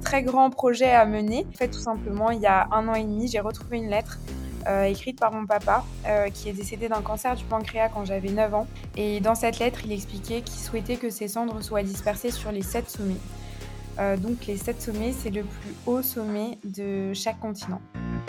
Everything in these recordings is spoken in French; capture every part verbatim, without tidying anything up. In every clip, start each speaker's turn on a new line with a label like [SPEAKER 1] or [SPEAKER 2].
[SPEAKER 1] très grand projet à mener. En fait, tout simplement, il y a un an et demi, j'ai retrouvé une lettre euh, écrite par mon papa euh, qui est décédé d'un cancer du pancréas quand j'avais neuf ans. Et dans cette lettre, il expliquait qu'il souhaitait que ses cendres soient dispersées sur les sept sommets. Euh, donc les sept sommets, c'est le plus haut sommet de chaque continent.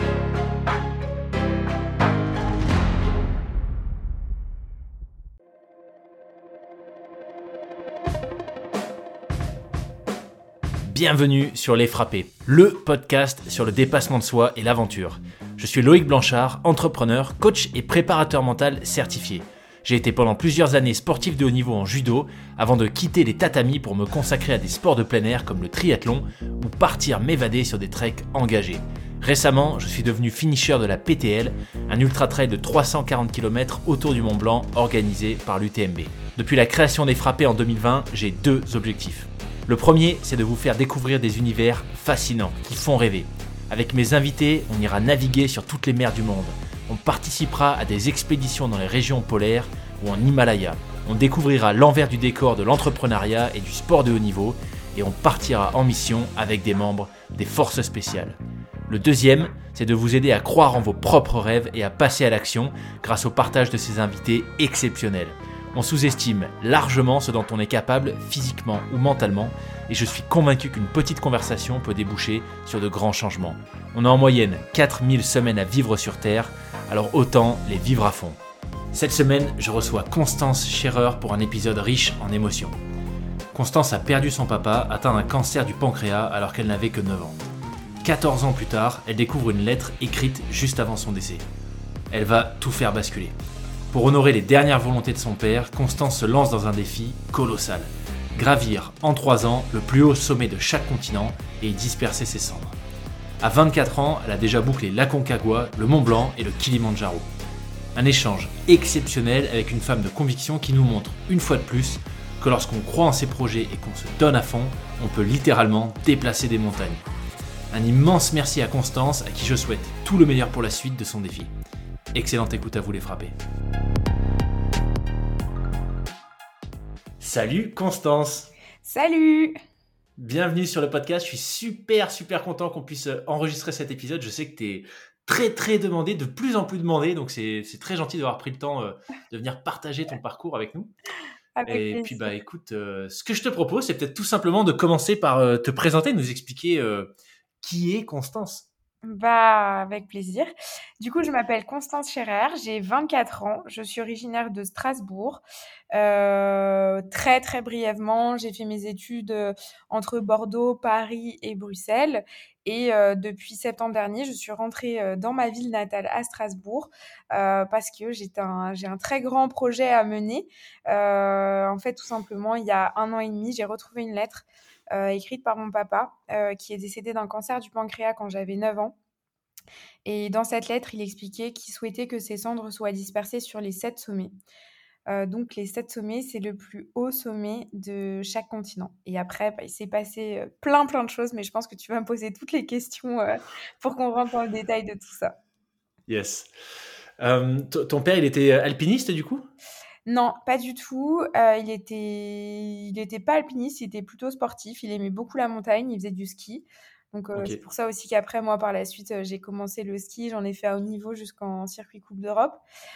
[SPEAKER 2] Bienvenue sur Les Frappés, le podcast sur le dépassement de soi et l'aventure. Je suis Loïc Blanchard, entrepreneur, coach et préparateur mental certifié. J'ai été pendant plusieurs années sportif de haut niveau en judo avant de quitter les tatamis pour me consacrer à des sports de plein air comme le triathlon ou partir m'évader sur des treks engagés. Récemment, je suis devenu finisher de la P T L, un ultra-trail de trois cent quarante kilomètres autour du Mont Blanc organisé par l'U T M B. Depuis la création des Frappés en deux mille vingt, j'ai deux objectifs. Le premier, c'est de vous faire découvrir des univers fascinants, qui font rêver. Avec mes invités, on ira naviguer sur toutes les mers du monde. On participera à des expéditions dans les régions polaires ou en Himalaya. On découvrira l'envers du décor de l'entrepreneuriat et du sport de haut niveau. Et on partira en mission avec des membres des forces spéciales. Le deuxième, c'est de vous aider à croire en vos propres rêves et à passer à l'action grâce au partage de ces invités exceptionnels. On sous-estime largement ce dont on est capable physiquement ou mentalement et je suis convaincu qu'une petite conversation peut déboucher sur de grands changements. On a en moyenne quatre mille semaines à vivre sur Terre, alors autant les vivre à fond. Cette semaine, je reçois Constance Scherer pour un épisode riche en émotions. Constance a perdu son papa, atteint d'un cancer du pancréas alors qu'elle n'avait que neuf ans. quatorze ans plus tard, elle découvre une lettre écrite juste avant son décès. Elle va tout faire basculer. Pour honorer les dernières volontés de son père, Constance se lance dans un défi colossal. Gravir en trois ans le plus haut sommet de chaque continent et y disperser ses cendres. À vingt-quatre ans, elle a déjà bouclé l'Aconcagua, le Mont Blanc et le Kilimandjaro. Un échange exceptionnel avec une femme de conviction qui nous montre, une fois de plus, que lorsqu'on croit en ses projets et qu'on se donne à fond, on peut littéralement déplacer des montagnes. Un immense merci à Constance, à qui je souhaite tout le meilleur pour la suite de son défi. Excellente écoute à vous les frappés. Salut Constance.
[SPEAKER 1] Salut!
[SPEAKER 2] Bienvenue sur le podcast. Je suis super super content qu'on puisse enregistrer cet épisode. Je sais que tu es très très demandé, de plus en plus demandé, donc c'est, c'est très gentil d'avoir pris le temps euh, de venir partager ton parcours avec nous.
[SPEAKER 1] Avec
[SPEAKER 2] Et
[SPEAKER 1] plaisir.
[SPEAKER 2] puis bah écoute, euh, ce que je te propose, c'est peut-être tout simplement de commencer par euh, te présenter, nous expliquer euh, qui est Constance.
[SPEAKER 1] Bah, avec plaisir. Du coup, je m'appelle Constance Scherer, j'ai vingt-quatre ans, je suis originaire de Strasbourg. Euh, très très brièvement, j'ai fait mes études euh, entre Bordeaux, Paris et Bruxelles. Et euh, depuis septembre dernier, je suis rentrée euh, dans ma ville natale à Strasbourg euh, parce que j'ai un, j'ai un très grand projet à mener. Euh, en fait, tout simplement, il y a un an et demi, j'ai retrouvé une lettre euh, écrite par mon papa, euh, qui est décédé d'un cancer du pancréas quand j'avais neuf ans. Et dans cette lettre, il expliquait qu'il souhaitait que ses cendres soient dispersées sur les sept sommets. Euh, donc les sept sommets, c'est le plus haut sommet de chaque continent. Et après, bah, il s'est passé euh, plein plein de choses, mais je pense que tu vas me poser toutes les questions euh, pour qu'on rentre dans le détail de tout ça.
[SPEAKER 2] Yes. Euh, t- ton père, il était alpiniste du coup ?
[SPEAKER 1] Non, pas du tout. Euh, il était, il était pas alpiniste, il était plutôt sportif. Il aimait beaucoup la montagne, il faisait du ski. Donc euh,
[SPEAKER 2] Ok.
[SPEAKER 1] c'est pour ça aussi qu'après, moi, par la suite, euh, j'ai commencé le ski. J'en ai fait à haut niveau jusqu'en circuit Coupe d'Europe.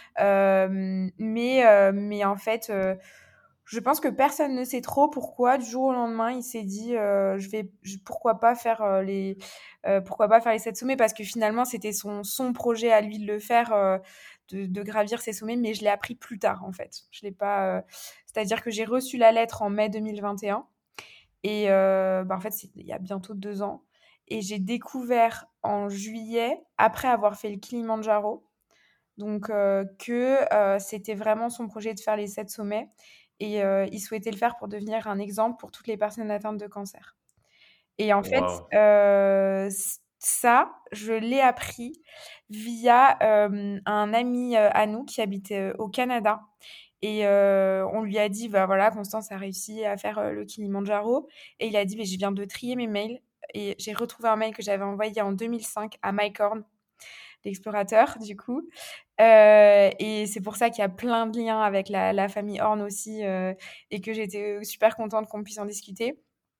[SPEAKER 1] Euh, mais, euh, mais en fait, euh, je pense que personne ne sait trop pourquoi, du jour au lendemain, il s'est dit, euh, je vais, je- pourquoi pas faire euh, les, euh, pourquoi pas faire les sept sommets, parce que finalement, c'était son, son projet à lui de le faire. Euh, de, de gravir ces sommets, mais je l'ai appris plus tard en fait. Je l'ai pas, euh, c'est-à-dire que j'ai reçu la lettre en mai deux mille vingt et un et euh, bah, en fait c'est il y a bientôt deux ans et j'ai découvert en juillet après avoir fait le Kilimandjaro donc euh, que euh, c'était vraiment son projet de faire les sept sommets et euh, il souhaitait le faire pour devenir un exemple pour toutes les personnes atteintes de cancer. Et en fait,
[SPEAKER 2] Wow.
[SPEAKER 1] euh, ça, je l'ai appris via euh, un ami euh, à nous qui habite euh, au Canada. Et euh, on lui a dit, bah voilà, Constance a réussi à faire euh, le Kilimandjaro. Et il a dit, mais je viens de trier mes mails. Et j'ai retrouvé un mail que j'avais envoyé en deux mille cinq à Mike Horn, l'explorateur, du coup. Euh, et c'est pour ça qu'il y a plein de liens avec la, la famille Horn aussi. Euh, et que j'étais super contente qu'on puisse en discuter.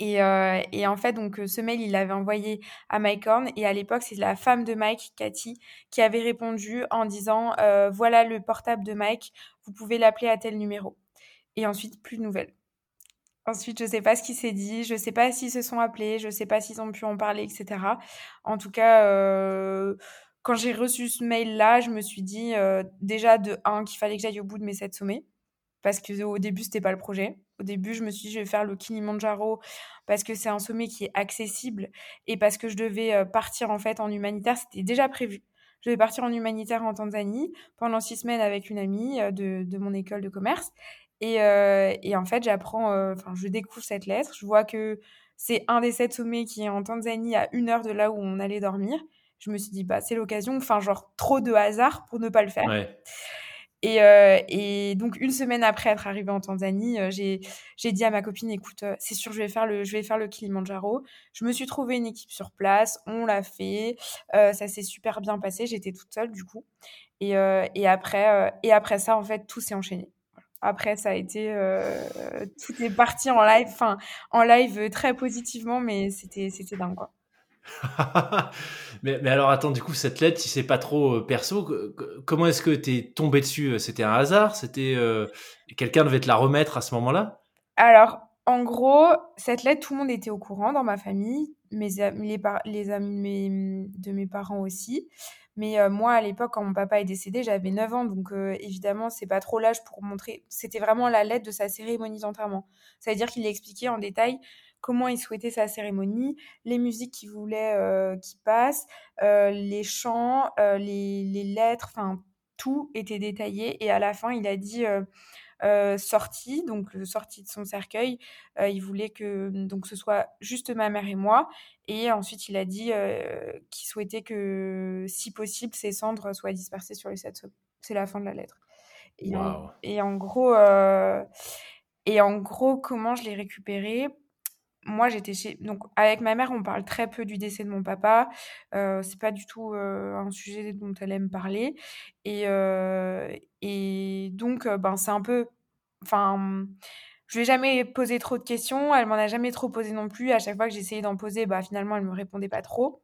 [SPEAKER 1] Et, euh, et en fait, donc, euh, ce mail, il l'avait envoyé à Mike Horn. Et à l'époque, c'est la femme de Mike, Cathy, qui avait répondu en disant euh, voilà le portable de Mike, vous pouvez l'appeler à tel numéro. Et ensuite, plus de nouvelles. Ensuite, je sais pas ce qui s'est dit, je sais pas s'ils se sont appelés, je sais pas s'ils ont pu en parler, et cetera. En tout cas, euh, quand j'ai reçu ce mail-là, je me suis dit euh, déjà de un qu'il fallait que j'aille au bout de mes sept sommets parce que au début c'était pas le projet. Au début, je me suis dit je vais faire le Kilimandjaro parce que c'est un sommet qui est accessible et parce que je devais euh, partir en fait en humanitaire, c'était déjà prévu. Je devais partir en humanitaire en Tanzanie pendant six semaines avec une amie euh, de, de mon école de commerce. Et, euh, et en fait, j'apprends, euh, enfin, je découvre cette lettre. Je vois que c'est un des sept sommets qui est en Tanzanie à une heure de là où on allait dormir. Je me suis dit, bah, c'est l'occasion. Enfin, genre, trop de hasard pour ne pas le faire.
[SPEAKER 2] Ouais.
[SPEAKER 1] Et, euh, et donc, une semaine après être arrivée en Tanzanie, euh, j'ai, j'ai dit à ma copine, écoute, euh, c'est sûr, je vais faire le, je vais faire le Kilimandjaro. Je me suis trouvé une équipe sur place, on l'a fait, euh, ça s'est super bien passé. J'étais toute seule, du coup. Et, euh, et après, euh, et après ça, en fait, tout s'est enchaîné. Après, ça a été, euh, tout est parti en live, enfin, en live euh, très positivement, mais c'était, c'était dingue, quoi.
[SPEAKER 2] mais, mais alors attends, du coup, cette lettre, si c'est pas trop euh, perso, que- que- comment est-ce que t'es tombé dessus? C'était un hasard? C'était euh, quelqu'un devait te la remettre à ce moment-là?
[SPEAKER 1] Alors, en gros, cette lettre, tout le monde était au courant dans ma famille, mes am- les, par- les amis de mes, de mes parents aussi. Mais euh, moi, à l'époque, quand mon papa est décédé, j'avais neuf ans, donc euh, évidemment, c'est pas trop l'âge pour montrer. C'était vraiment la lettre de sa cérémonie d'enterrement. Ça veut dire qu'il expliquait en détail comment il souhaitait sa cérémonie, les musiques qu'il voulait euh, qui passent, euh, les chants, euh, les, les lettres, enfin, tout était détaillé. Et à la fin, il a dit... euh, euh, sortie, donc euh, sortie de son cercueil. Euh, il voulait que donc ce soit juste ma mère et moi. Et ensuite, il a dit euh, qu'il souhaitait que, si possible, ses cendres soient dispersées sur les sept sommets. C'est la fin de la lettre. Et en,
[SPEAKER 2] Waouh.
[SPEAKER 1] et en gros, euh, et en gros, comment je l'ai récupéré? Moi, j'étais chez... Donc, avec ma mère, on parle très peu du décès de mon papa. Euh, c'est pas du tout euh, un sujet dont elle aime parler. Et, euh, et donc, euh, ben, c'est un peu... Enfin, je lui ai jamais posé trop de questions. Elle m'en a jamais trop posé non plus. À chaque fois que j'essayais d'en poser, bah, finalement, elle me répondait pas trop.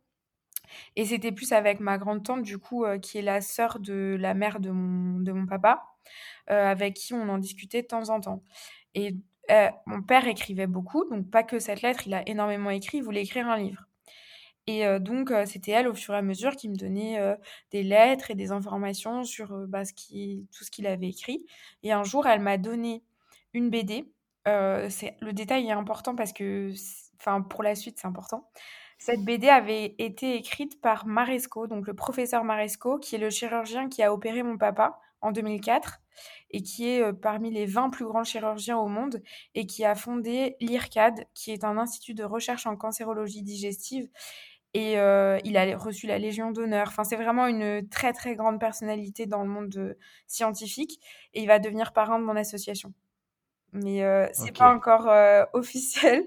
[SPEAKER 1] Et c'était plus avec ma grande tante, du coup, euh, qui est la sœur de la mère de mon, de mon papa, euh, avec qui on en discutait de temps en temps. Et euh, mon père écrivait beaucoup, donc pas que cette lettre, il a énormément écrit, il voulait écrire un livre. Et euh, donc, euh, c'était elle, au fur et à mesure, qui me donnait euh, des lettres et des informations sur euh, bah, ce qui, tout ce qu'il avait écrit. Et un jour, elle m'a donné une B D. Euh, c'est, le détail est important parce que, c'est- enfin, pour la suite, c'est important. Cette B D avait été écrite par Maresco, donc le professeur Maresco, qui est le chirurgien qui a opéré mon papa en deux mille quatre et qui est euh, parmi les vingt plus grands chirurgiens au monde et qui a fondé l'I R C A D, qui est un institut de recherche en cancérologie digestive. Et euh, il a reçu la Légion d'honneur. Enfin, c'est vraiment une très, très grande personnalité dans le monde euh, scientifique. Et il va devenir parrain de mon association. Mais euh, c'est
[SPEAKER 2] Ok.
[SPEAKER 1] pas encore euh, officiel.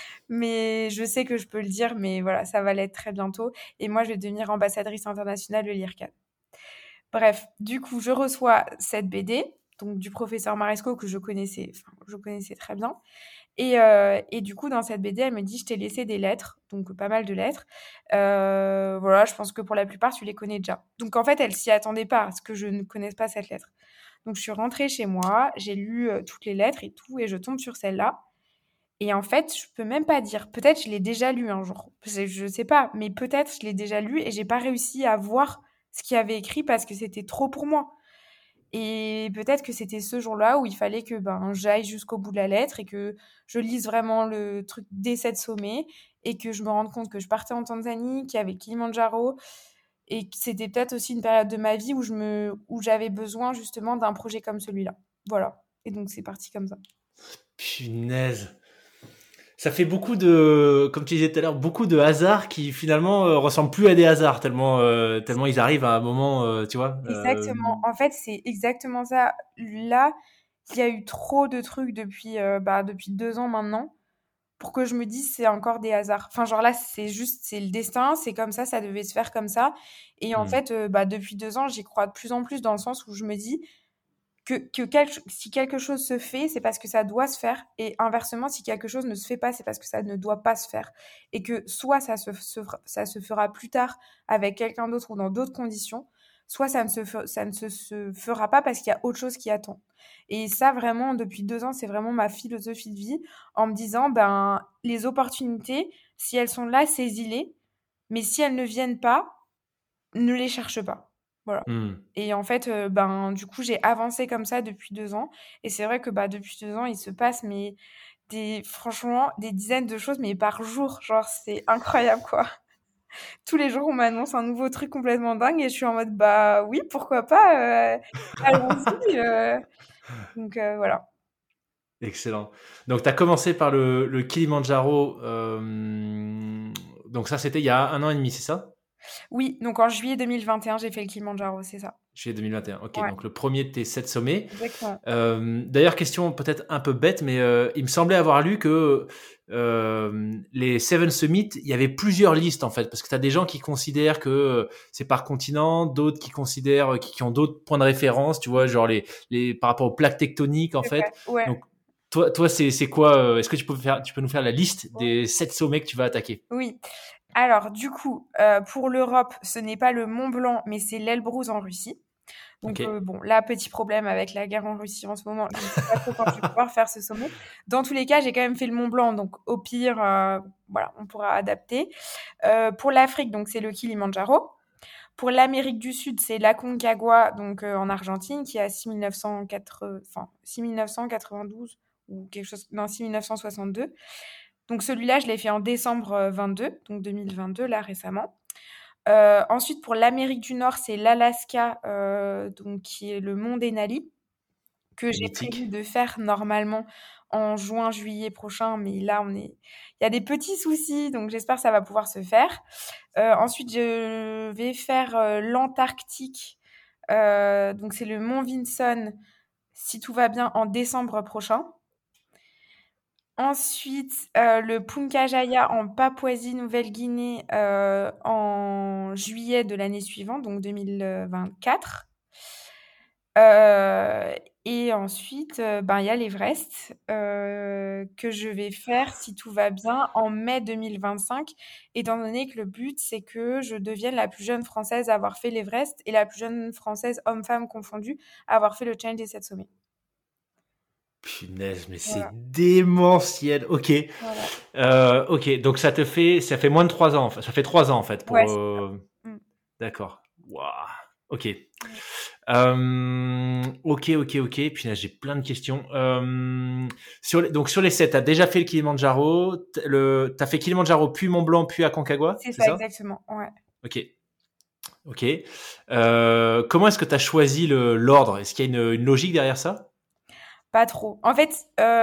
[SPEAKER 1] Mais je sais que je peux le dire. Mais voilà, ça va l'être très bientôt. Et moi, je vais devenir ambassadrice internationale de l'I R C A D. Bref, du coup, je reçois cette B D, donc du professeur Maresco que je connaissais, enfin, je connaissais très bien. Et, euh, et du coup, dans cette B D, elle me dit, je t'ai laissé des lettres, donc pas mal de lettres. Euh, voilà, je pense que pour la plupart, tu les connais déjà. Donc en fait, elle s'y attendait pas à ce que je ne connaisse pas cette lettre. Donc je suis rentrée chez moi, j'ai lu euh, toutes les lettres et tout, et je tombe sur celle-là. Et en fait, je peux même pas dire. Peut-être je l'ai déjà lu un jour. Je, je sais pas, mais peut-être je l'ai déjà lu et j'ai pas réussi à voir ce qu'il y avait écrit parce que c'était trop pour moi. Et peut-être que c'était ce jour-là où il fallait que ben j'aille jusqu'au bout de la lettre et que je lise vraiment le truc des sept sommets et que je me rende compte que je partais en Tanzanie, qu'il y avait Kilimandjaro et que c'était peut-être aussi une période de ma vie où je me où j'avais besoin justement d'un projet comme celui-là. Voilà. Et donc c'est parti comme ça.
[SPEAKER 2] Punaise. Ça fait beaucoup de, comme tu disais tout à l'heure, beaucoup de hasards qui finalement euh, ressemblent plus à des hasards tellement, euh, tellement ils arrivent à un moment, euh, tu vois. euh,
[SPEAKER 1] Exactement. En fait, c'est exactement ça. Là, il y a eu trop de trucs depuis, euh, bah, depuis deux ans maintenant pour que je me dise c'est encore des hasards. Enfin, genre là, c'est juste, c'est le destin, c'est comme ça, ça devait se faire comme ça. Et en
[SPEAKER 2] hmm.
[SPEAKER 1] fait, euh, bah, depuis deux ans, j'y crois de plus en plus dans le sens où je me dis, que, que quel- si quelque chose se fait, c'est parce que ça doit se faire. Et inversement, si quelque chose ne se fait pas, c'est parce que ça ne doit pas se faire. Et que soit ça se, se fera- ça se fera plus tard avec quelqu'un d'autre ou dans d'autres conditions, soit ça ne se, fe- ça ne se, se fera pas parce qu'il y a autre chose qui attend. Et ça, vraiment, depuis deux ans, c'est vraiment ma philosophie de vie en me disant, ben, les opportunités, si elles sont là, saisis-les. Mais si elles ne viennent pas, ne les cherche pas. Voilà.
[SPEAKER 2] Hmm.
[SPEAKER 1] Et en fait, heu, ben, du coup, j'ai avancé comme ça depuis deux ans et c'est vrai que, bah, depuis deux ans, il se passe mais des franchement, des dizaines de choses, mais par jour. Genre, c'est incroyable, quoi. Tous les jours, on m'annonce un nouveau truc complètement dingue et je suis en mode: «Bah, oui, pourquoi pas, heu, allons-y», heu, donc heu, voilà.
[SPEAKER 2] Excellent. Donc, tu as commencé par le, le Kilimandjaro. euh, donc, ça, c'était il y a un an et demi, c'est ça?
[SPEAKER 1] Oui, donc en juillet deux mille vingt et un, j'ai fait le Kilimandjaro, c'est ça.
[SPEAKER 2] Juillet deux mille vingt et un. Ok,
[SPEAKER 1] Ouais,
[SPEAKER 2] donc le premier de tes sept sommets.
[SPEAKER 1] exactement.
[SPEAKER 2] Euh, d'ailleurs, question peut-être un peu bête, mais euh, il me semblait avoir lu que euh, les Seven Summits, il y avait plusieurs listes en fait, parce que tu as des gens qui considèrent que euh, c'est par continent, d'autres qui considèrent, qui, qui ont d'autres points de référence, tu vois, genre les, les par rapport aux plaques tectoniques en
[SPEAKER 1] C'est vrai,
[SPEAKER 2] fait.
[SPEAKER 1] ouais.
[SPEAKER 2] Donc, toi, toi, c'est c'est quoi euh, Est-ce que tu peux faire, tu peux nous faire la liste des sept sommets que tu vas attaquer?
[SPEAKER 1] Oui. Alors, du coup, heu, pour l'Europe, ce n'est pas le Mont Blanc, mais c'est l'Elbrus en Russie. Donc,
[SPEAKER 2] Ok.
[SPEAKER 1] heu, bon, là, petit problème avec la guerre en Russie en ce moment, je ne sais pas trop quand je vais pouvoir faire ce sommet. Dans tous les cas, j'ai quand même fait le Mont Blanc, donc au pire, heu, voilà, on pourra adapter. Heu, pour l'Afrique, donc c'est le Kilimandjaro. Pour l'Amérique du Sud, c'est l'Aconcagua, donc heu, en Argentine, qui est à six mille neuf cent quatre enfin six mille neuf cent quatre-vingt-douze ou quelque chose non, six mille neuf cent soixante-deux. Donc celui-là, je l'ai fait en décembre, heu, vingt-deux, donc deux mille vingt-deux, là, récemment. Heu, ensuite, pour l'Amérique du Nord, c'est l'Alaska, heu, donc qui est le mont Denali, que j'ai prévu
[SPEAKER 2] Mythique.
[SPEAKER 1] de faire normalement en juin, juillet prochain, mais là, on est il y a des petits soucis, donc j'espère que ça va pouvoir se faire. Heu, ensuite, je vais faire, heu, l'Antarctique, heu, donc c'est le mont Vinson, si tout va bien, en décembre prochain. Ensuite, heu, le Puncajaya en Papouasie-Nouvelle-Guinée, heu, en juillet de l'année suivante, donc deux mille vingt-quatre. Heu et ensuite, heu, ben, il y a l'Everest, heu, que je vais faire, si tout va bien, en mai deux mille vingt-cinq, étant donné que le but, c'est que je devienne la plus jeune Française à avoir fait l'Everest et la plus jeune Française, hommes-femmes confondus, à avoir fait le challenge des sept sommets.
[SPEAKER 2] Punaise, mais c'est
[SPEAKER 1] Voilà,
[SPEAKER 2] démentiel. Ok.
[SPEAKER 1] voilà.
[SPEAKER 2] Euh, ok, donc ça te fait, ça fait moins de trois ans. Enfin, ça fait trois ans en fait
[SPEAKER 1] Ouais,
[SPEAKER 2] pour.
[SPEAKER 1] c'est
[SPEAKER 2] euh,
[SPEAKER 1] mmh.
[SPEAKER 2] D'accord. Waouh. Ok.
[SPEAKER 1] Ouais.
[SPEAKER 2] Euh, ok, ok, ok. Puis là, j'ai plein de questions. Euh, sur les- donc sur les sept, t'as déjà fait le Kilimandjaro. t- Le, t'as fait Kilimandjaro, puis Mont Blanc, puis Aconcagua,
[SPEAKER 1] C'est
[SPEAKER 2] c'est
[SPEAKER 1] ça,
[SPEAKER 2] ça?
[SPEAKER 1] exactement, ouais.
[SPEAKER 2] Ok, ok. Euh, comment est-ce que t'as choisi le l'ordre? Est-ce qu'il y a une, une logique derrière ça?
[SPEAKER 1] Pas trop. En fait,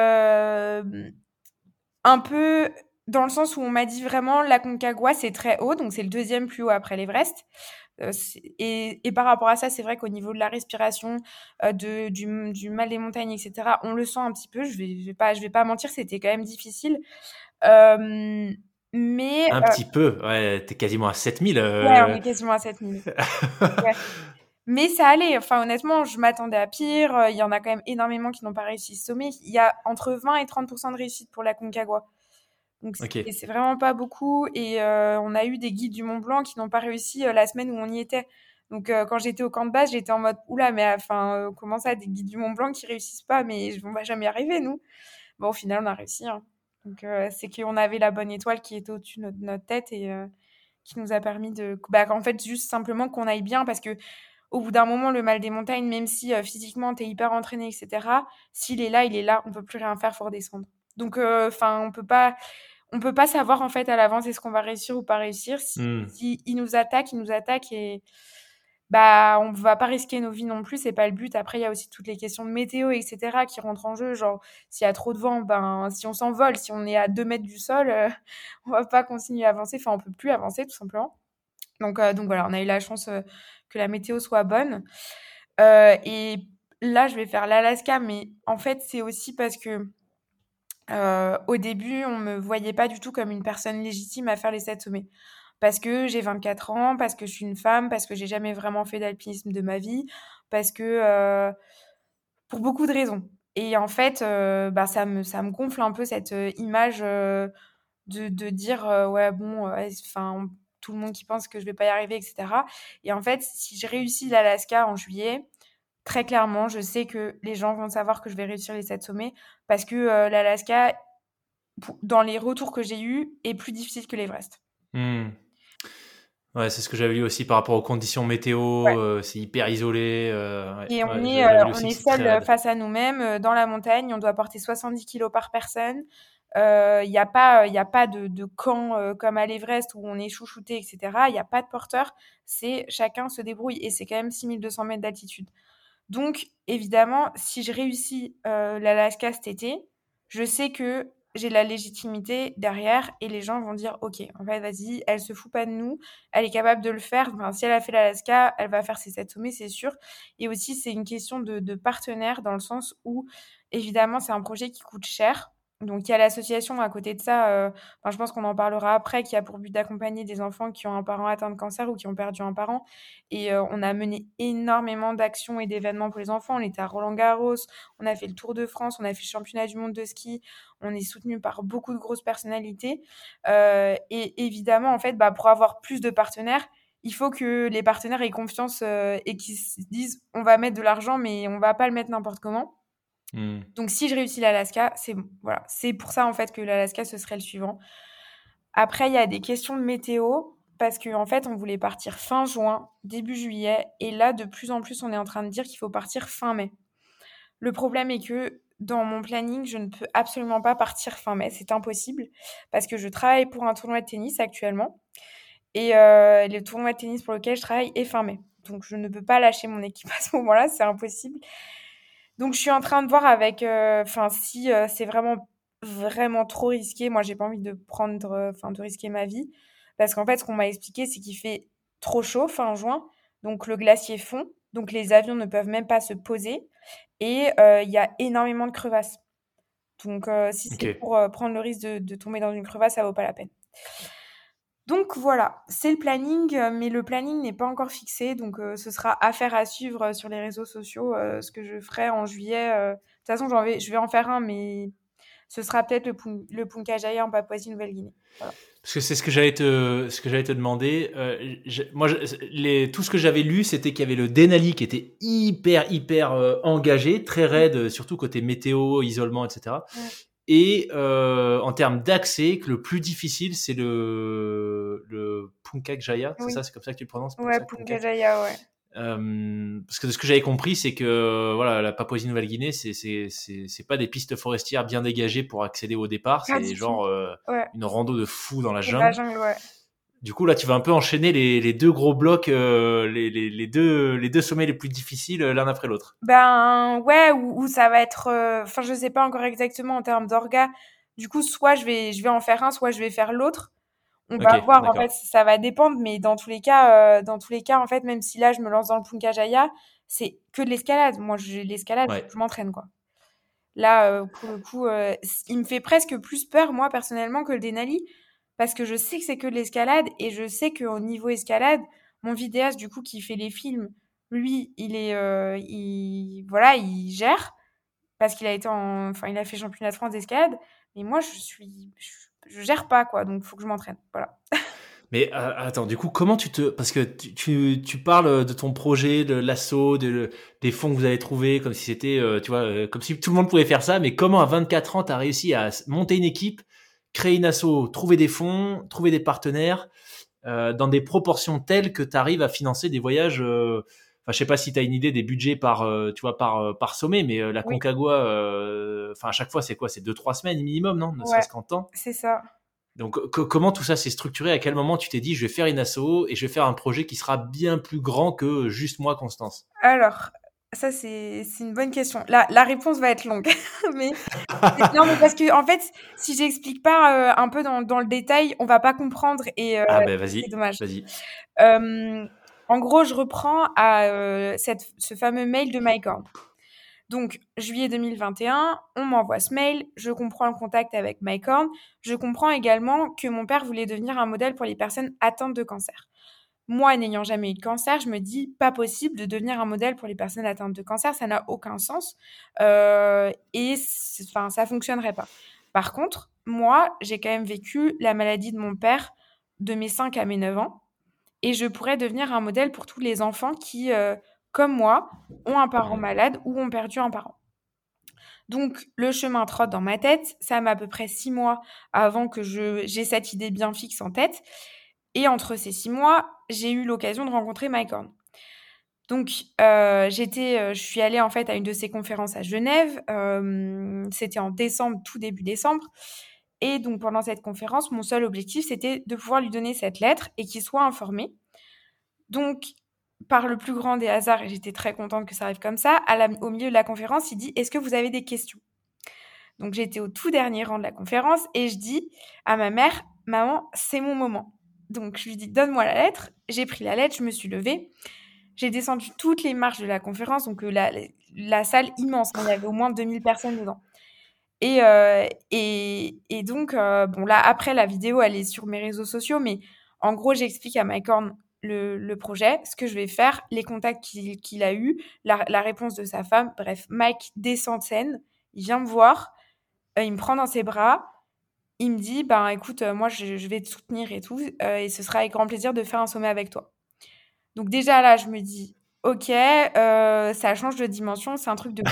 [SPEAKER 1] hem, un peu dans le sens où on m'a dit vraiment l'Aconcagua, c'est très haut, donc c'est le deuxième plus haut après l'Everest. Heu, c'est et et par rapport à ça, c'est vrai qu'au niveau de la respiration, heu, de du m du mal des montagnes et cetera, on le sent un petit peu. Je vais je vais pas je vais pas mentir, c'était quand même difficile. Hem, mais
[SPEAKER 2] Un
[SPEAKER 1] heu
[SPEAKER 2] petit peu. Ouais, t'es quasiment à sept mille.
[SPEAKER 1] ouais, on
[SPEAKER 2] Euh...
[SPEAKER 1] est quasiment à sept mille. Ouais. Mais ça allait, enfin honnêtement, je m'attendais à pire, heu, il y en a quand même énormément qui n'ont pas réussi ce sommet. Il y a entre vingt et trente de réussite pour l'Aconcagua. Donc
[SPEAKER 2] Ok,
[SPEAKER 1] c'est c'est vraiment pas beaucoup et heu, on a eu des guides du Mont Blanc qui n'ont pas réussi, heu, la semaine où on y était. Donc heu, quand j'étais au camp de base, j'étais en mode: «Ouh là, mais enfin, heu, comment ça des guides du Mont Blanc qui réussissent pas? Mais on va jamais y arriver nous». Bon au final, on a réussi, hein. Donc heu, c'est qu'on avait la bonne étoile qui était au-dessus de notre notre tête et heu, qui nous a permis de bah, qu'en fait, juste simplement qu'on aille bien parce que au bout d'un moment, le mal des montagnes, même si, heu, physiquement tu es hyper entraîné et cetera, s'il est là, il est là, on peut plus rien faire, faut redescendre. Donc heu, enfin, on peut pas on peut pas savoir en fait à l'avance est-ce qu'on va réussir ou pas réussir. Si,
[SPEAKER 2] hmm.
[SPEAKER 1] si il nous attaque, il nous attaque et bah on va pas risquer nos vies non plus, c'est pas le but. Après il y a aussi toutes les questions de météo et cetera qui rentrent en jeu, genre s'il y a trop de vent, ben si on s'envole, si on est à deux mètres du sol, heu, on va pas continuer à avancer, enfin on peut plus avancer tout simplement. Donc heu, donc voilà, on a eu la chance, heu, que la météo soit bonne. Heu et là je vais faire l'Alaska, mais en fait c'est aussi parce que Heu, au début, on me voyait pas du tout comme une personne légitime à faire les sept sommets. Parce que j'ai vingt-quatre ans, parce que je suis une femme, parce que j'ai jamais vraiment fait d'alpinisme de ma vie, parce que, heu, pour beaucoup de raisons. Et en fait, heu, bah, ça me ça me gonfle un peu cette, heu, image, heu, de de dire, heu: «Ouais, bon, heu, enfin, tout le monde qui pense que je vais pas y arriver» et cetera. Et en fait, si je réussis l'Alaska en juillet, très clairement, je sais que les gens vont savoir que je vais réussir les sept sommets parce que, heu, l'Alaska, pou dans les retours que j'ai eus, est plus difficile que l'Everest.
[SPEAKER 2] Mmh. Ouais, c'est ce que j'avais lu aussi par rapport aux conditions météo,
[SPEAKER 1] Ouais.
[SPEAKER 2] heu, c'est hyper isolé, heu, ouais,
[SPEAKER 1] Et on
[SPEAKER 2] ouais,
[SPEAKER 1] est,
[SPEAKER 2] je
[SPEAKER 1] heu,
[SPEAKER 2] j'avais lu
[SPEAKER 1] on
[SPEAKER 2] aussi
[SPEAKER 1] est
[SPEAKER 2] que c'est très
[SPEAKER 1] seul, heu,
[SPEAKER 2] raide.
[SPEAKER 1] face à nous-mêmes, heu, dans la montagne. On doit porter soixante-dix kilos par personne. Heu, il y a pas, il y a pas de de camp, heu, comme à l'Everest où on est chouchouté et cetera. Il y a pas de porteur. C'est chacun se débrouille et c'est quand même six mille deux cents mètres d'altitude. Donc évidemment, si je réussis, heu, l'Alaska cet été, je sais que j'ai la légitimité derrière et les gens vont dire: «OK, en fait, vas-y, elle se fout pas de nous, elle est capable de le faire. Enfin, si elle a fait l'Alaska, elle va faire ses sept sommets, c'est sûr». Et aussi, c'est une question de de partenaire dans le sens où, évidemment, c'est un projet qui coûte cher. Donc il y a l'association à côté de ça, heu, enfin, je pense qu'on en parlera après, qui a pour but d'accompagner des enfants qui ont un parent atteint de cancer ou qui ont perdu un parent. Et euh, on a mené énormément d'actions et d'événements pour les enfants. On était à Roland-Garros, on a fait le Tour de France, on a fait le championnat du monde de ski. On est soutenu par beaucoup de grosses personnalités. Euh, et évidemment, en fait, bah, pour avoir plus de partenaires, il faut que les partenaires aient confiance euh, et qu'ils se disent on va mettre de l'argent, mais on va pas le mettre n'importe comment.
[SPEAKER 2] Mmh.
[SPEAKER 1] Donc, si je réussis l'Alaska, c'est bon. Voilà, c'est pour ça en fait que l'Alaska ce serait le suivant. Après, il y a des questions de météo parce qu'en fait, on voulait partir fin juin, début juillet, et là, de plus en plus, on est en train de dire qu'il faut partir fin mai. Le problème est que dans mon planning, je ne peux absolument pas partir fin mai, c'est impossible parce que je travaille pour un tournoi de tennis actuellement et euh, le tournoi de tennis pour lequel je travaille est fin mai. Donc, je ne peux pas lâcher mon équipe à ce moment-là, c'est impossible. Donc, je suis en train de voir avec, euh, enfin, si euh, c'est vraiment, vraiment trop risqué. Moi, j'ai pas envie de prendre, euh, enfin, de risquer ma vie. Parce qu'en fait, ce qu'on m'a expliqué, c'est qu'il fait trop chaud fin juin. Donc, le glacier fond. Donc, les avions ne peuvent même pas se poser. Et euh, il y a énormément de crevasses. Donc, euh, si c'est
[SPEAKER 2] OK.
[SPEAKER 1] pour euh, prendre le risque de, de tomber dans une crevasse, ça vaut pas la peine. Donc voilà, c'est le planning, euh, mais le planning n'est pas encore fixé, donc euh, ce sera affaire à suivre euh, sur les réseaux sociaux, euh, ce que je ferai en juillet. euh. De toute façon, j'en vais, je vais en faire un, mais ce sera peut-être le, Pun- le Punta Jaya en Papouasie-Nouvelle-Guinée. Voilà.
[SPEAKER 2] Parce que c'est ce que j'allais te, ce que j'allais te demander. Euh, je- moi, je- les, tout ce que j'avais lu, c'était qu'il y avait le Denali qui était hyper, hyper euh, engagé, très raide, euh, surtout côté météo, isolement, et cetera.
[SPEAKER 1] Mm.
[SPEAKER 2] Et euh, en termes d'accès, que le plus difficile, c'est le, le Puncak Jaya, c'est
[SPEAKER 1] Oui,
[SPEAKER 2] ça, c'est comme ça que tu le prononces,
[SPEAKER 1] ouais,
[SPEAKER 2] Puncak,
[SPEAKER 1] Punta
[SPEAKER 2] Puncak.
[SPEAKER 1] Jaya, ouais.
[SPEAKER 2] Euh, parce que de ce que j'avais compris, c'est que voilà, la Papouasie-Nouvelle-Guinée, c'est c'est c'est c'est pas des pistes forestières bien dégagées pour accéder au départ,
[SPEAKER 1] Pas
[SPEAKER 2] c'est
[SPEAKER 1] du tout.
[SPEAKER 2] genre euh,
[SPEAKER 1] Ouais,
[SPEAKER 2] une rando de fou dans la
[SPEAKER 1] c'est de la
[SPEAKER 2] jungle.
[SPEAKER 1] jungle, ouais.
[SPEAKER 2] Du coup, là, tu vas un peu enchaîner les, les deux gros blocs, euh, les, les, les deux les deux sommets les plus difficiles euh, l'un après l'autre.
[SPEAKER 1] Ben ouais, ou, ou ça va être, euh, enfin je sais pas encore exactement en termes d'orga. Du coup, soit je vais, je vais en faire un, soit je vais faire l'autre. On va
[SPEAKER 2] Ok,
[SPEAKER 1] voir, en fait,
[SPEAKER 2] d'accord.
[SPEAKER 1] ça va dépendre, mais dans tous les cas, euh, dans tous les cas, en fait, même si là je me lance dans le Punta Jaya, c'est que de l'escalade. Moi, j'ai l'escalade, faut
[SPEAKER 2] Ouais.
[SPEAKER 1] que je m'entraîne, quoi. Là, euh, pour le coup, euh, c- il me fait presque plus peur, moi, personnellement, que le Denali, parce que je sais que c'est que de l'escalade, et je sais qu'au niveau escalade, mon vidéaste, du coup, qui fait les films, lui, il est, euh, il, voilà, il gère, parce qu'il a été en, enfin, il a fait championnat de France d'escalade, mais moi, je suis, je, je gère pas, quoi, donc faut que je m'entraîne, voilà.
[SPEAKER 2] Mais euh, attends, du coup, comment tu te... Parce que tu, tu, tu parles de ton projet, de l'assaut, de, des fonds que vous avez trouvés, comme si c'était, euh, tu vois, euh, comme si tout le monde pouvait faire ça, mais comment à vingt-quatre ans, tu as réussi à s- monter une équipe, créer une asso, trouver des fonds, trouver des partenaires, euh, dans des proportions telles que tu arrives à financer des voyages... euh, Enfin, je sais pas si tu as une idée des budgets par, euh, tu vois, par, euh, par sommet, mais euh, la
[SPEAKER 1] Oui,
[SPEAKER 2] Concagua, euh, enfin, à chaque fois, c'est quoi? C'est deux, trois semaines minimum, non? Ne
[SPEAKER 1] ouais,
[SPEAKER 2] serait-ce qu'en temps.
[SPEAKER 1] c'est ça.
[SPEAKER 2] Donc, co- comment tout ça s'est structuré? À quel moment tu t'es dit, je vais faire une asso et je vais faire un projet qui sera bien plus grand que juste moi, Constance?
[SPEAKER 1] Alors, ça, c'est, c'est une bonne question. La, la réponse va être longue, mais non, mais parce que en fait, si j'explique pas, heu, un peu dans dans le détail, on va pas comprendre et heu,
[SPEAKER 2] Ah ben
[SPEAKER 1] c'est
[SPEAKER 2] vas-y,
[SPEAKER 1] dommage.
[SPEAKER 2] vas-y.
[SPEAKER 1] Hem, En gros, je reprends à, heu, cette ce fameux mail de MyCorn. Donc juillet deux mille vingt et un, on m'envoie ce mail, je comprends le contact avec MyCorn. Je comprends également que mon père voulait devenir un modèle pour les personnes atteintes de cancer. moi, n'ayant jamais eu de cancer, je me dis pas possible de devenir un modèle pour les personnes atteintes de cancer, ça n'a aucun sens euh, et enfin ça fonctionnerait pas. Par contre, moi, j'ai quand même vécu la maladie de mon père de mes cinq à mes neuf ans et je pourrais devenir un modèle pour tous les enfants qui, euh, comme moi, ont un parent
[SPEAKER 2] Mmh.
[SPEAKER 1] malade ou ont perdu un parent. Donc, le chemin trotte dans ma tête. Ça met à peu près six mois avant que je, j'ai cette idée bien fixe en tête. Et entre ces six mois, j'ai eu l'occasion de rencontrer Mike Horn. Donc, euh, j'étais, euh, je suis allée en fait à une de ses conférences à Genève. Euh, c'était en décembre, tout début décembre. Et donc, pendant cette conférence, mon seul objectif, c'était de pouvoir lui donner cette lettre et qu'il soit informé. Donc, par le plus grand des hasards, et j'étais très contente que ça arrive comme ça, à la- au milieu de la conférence, il dit « Est-ce que vous avez des questions ?» Donc, j'étais au tout dernier rang de la conférence et je dis à ma mère « Maman, c'est mon moment. » Donc, je lui dis « Donne-moi la lettre. » J'ai pris la lettre, je me suis levée. J'ai descendu toutes les marches de la conférence, donc euh, la, la salle immense, hein, il y avait au moins deux mille personnes dedans. Et, euh, et, et donc, euh, bon, là, après, la vidéo, elle est sur mes réseaux sociaux, mais en gros, j'explique à Mike Horn le, le projet, ce que je vais faire, les contacts qu'il, qu'il a eus, la, la réponse de sa femme. Bref, Mike descend de scène, il vient me voir, euh, il me prend dans ses bras, il me dit, ben écoute, euh, moi, je, je vais te soutenir et tout, euh, et ce sera avec grand plaisir de faire un sommet avec toi. Donc déjà, là, je me dis, ok, euh, ça change de dimension, c'est un truc de...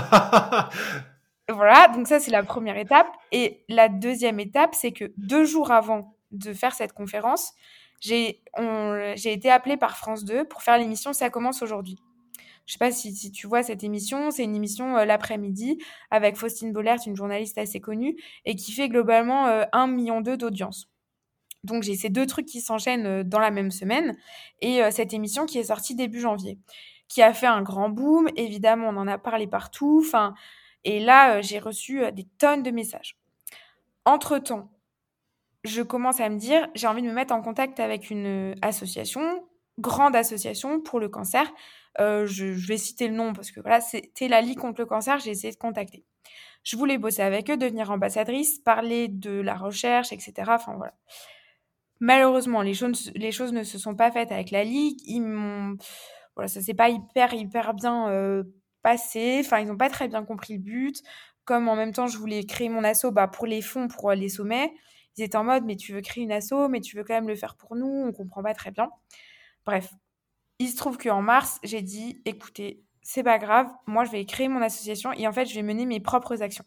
[SPEAKER 1] Voilà, donc ça, c'est la première étape. Et la deuxième étape, c'est que deux jours avant de faire cette conférence, j'ai on- j'ai été appelée par France deux pour faire l'émission Ça commence aujourd'hui. Je sais pas si, si tu vois cette émission, c'est une émission euh, l'après-midi avec Faustine Bollert, une journaliste assez connue, et qui fait globalement euh, un million deux d'audience. Donc j'ai ces deux trucs qui s'enchaînent euh, dans la même semaine, et euh, cette émission qui est sortie début janvier, qui a fait un grand boom, évidemment on en a parlé partout, enfin, et là euh, j'ai reçu euh, des tonnes de messages. Entre-temps, je commence à me dire, j'ai envie de me mettre en contact avec une euh, association, grande association pour le cancer. Euh, je, je vais citer le nom parce que voilà, c'était la Ligue contre le cancer, j'ai essayé de contacter. Je voulais bosser avec eux, devenir ambassadrice, parler de la recherche, et cetera. Enfin voilà. Malheureusement, les choses, les choses ne se sont pas faites avec la Ligue. Ils m'ont, voilà, ça s'est pas hyper, hyper bien euh, passé. Enfin, ils n'ont pas très bien compris le but. Comme en même temps, je voulais créer mon asso bah, pour les fonds, pour euh, les sommets. Ils étaient en mode, mais tu veux créer une asso, mais tu veux quand même le faire pour nous. On comprend pas très bien. Bref, il se trouve qu'en mars, j'ai dit, écoutez, c'est pas grave. Moi, je vais créer mon association et en fait, je vais mener mes propres actions.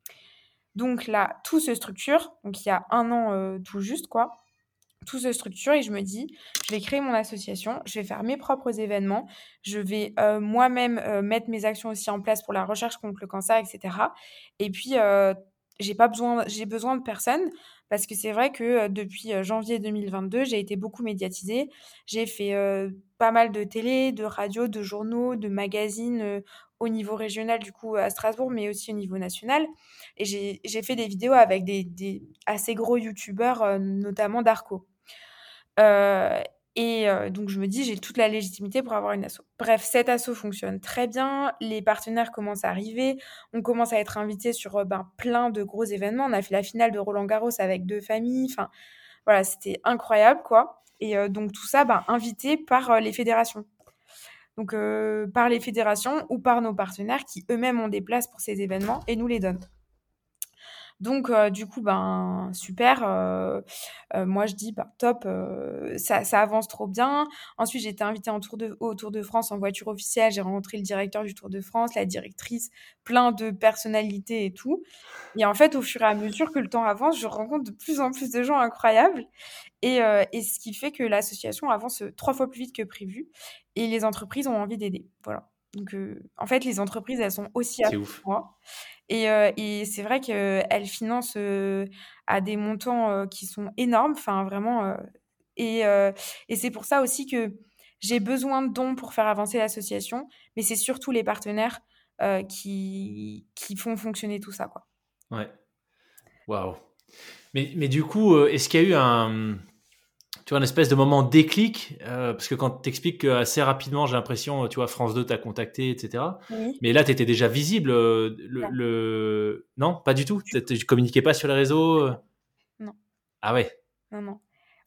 [SPEAKER 1] Donc là, tout se structure. Donc il y a un an euh, tout juste, quoi. Tout se structure et je me dis, je vais créer mon association, je vais faire mes propres événements, je vais euh, moi-même euh, mettre mes actions aussi en place pour la recherche contre le cancer, et cetera. Et puis, euh, j'ai pas besoin, j'ai besoin de personne parce que c'est vrai que euh, depuis euh, janvier deux mille vingt-deux, j'ai été beaucoup médiatisée. J'ai fait euh, pas mal de télé, de radio, de journaux, de magazines euh, au niveau régional, du coup à Strasbourg, mais aussi au niveau national. Et j'ai, j'ai fait des vidéos avec des, des assez gros youtubeurs, euh, notamment Darko. Heu et heu, donc je me dis: «J'ai toute la légitimité pour avoir une asso». Bref, cette asso fonctionne très bien, les partenaires commencent à arriver, on commence à être invités sur, heu, ben, plein de gros événements. On a fait la finale de Roland-Garros avec deux familles, enfin voilà, c'était incroyable quoi et heu, donc tout ça, ben, invité par, heu, les fédérations. Donc heu, par les fédérations ou par nos partenaires qui eux-mêmes ont des places pour ces événements et nous les donnent. Donc, euh, du coup, ben, super. Euh, euh, moi, je dis, bah, top, euh, ça, ça avance trop bien. Ensuite, j'ai été invitée en tour de, au Tour de France en voiture officielle. J'ai rencontré le directeur du Tour de France, la directrice, plein de personnalités et tout. Et en fait, au fur et à mesure que le temps avance, je rencontre de plus en plus de gens incroyables. Et, euh, et ce qui fait que l'association avance trois fois plus vite que prévu. Et les entreprises ont envie d'aider. Voilà. Donc, euh, en fait, les entreprises, elles sont aussi à
[SPEAKER 2] C'est ouf.
[SPEAKER 1] moi. Et, euh, et c'est vrai qu'elle finance euh, à des montants euh, qui sont énormes, enfin vraiment. euh, et euh, et c'est pour ça aussi que j'ai besoin de dons pour faire avancer l'association, mais c'est surtout les partenaires euh, qui, qui font fonctionner tout ça, quoi.
[SPEAKER 2] Ouais. Waouh. Mais, mais du coup, euh, est-ce qu'il y a eu un, tu vois, une espèce de moment déclic euh, parce que quand tu expliques que assez rapidement, j'ai l'impression, tu vois, France deux t'a contacté, et cetera.
[SPEAKER 1] Oui.
[SPEAKER 2] Mais là, tu étais déjà visible. euh, Le,
[SPEAKER 1] Non,
[SPEAKER 2] le... Non, pas du tout. Tu ne communiquais pas sur les réseaux. euh
[SPEAKER 1] non,
[SPEAKER 2] Ah ouais.
[SPEAKER 1] non, non.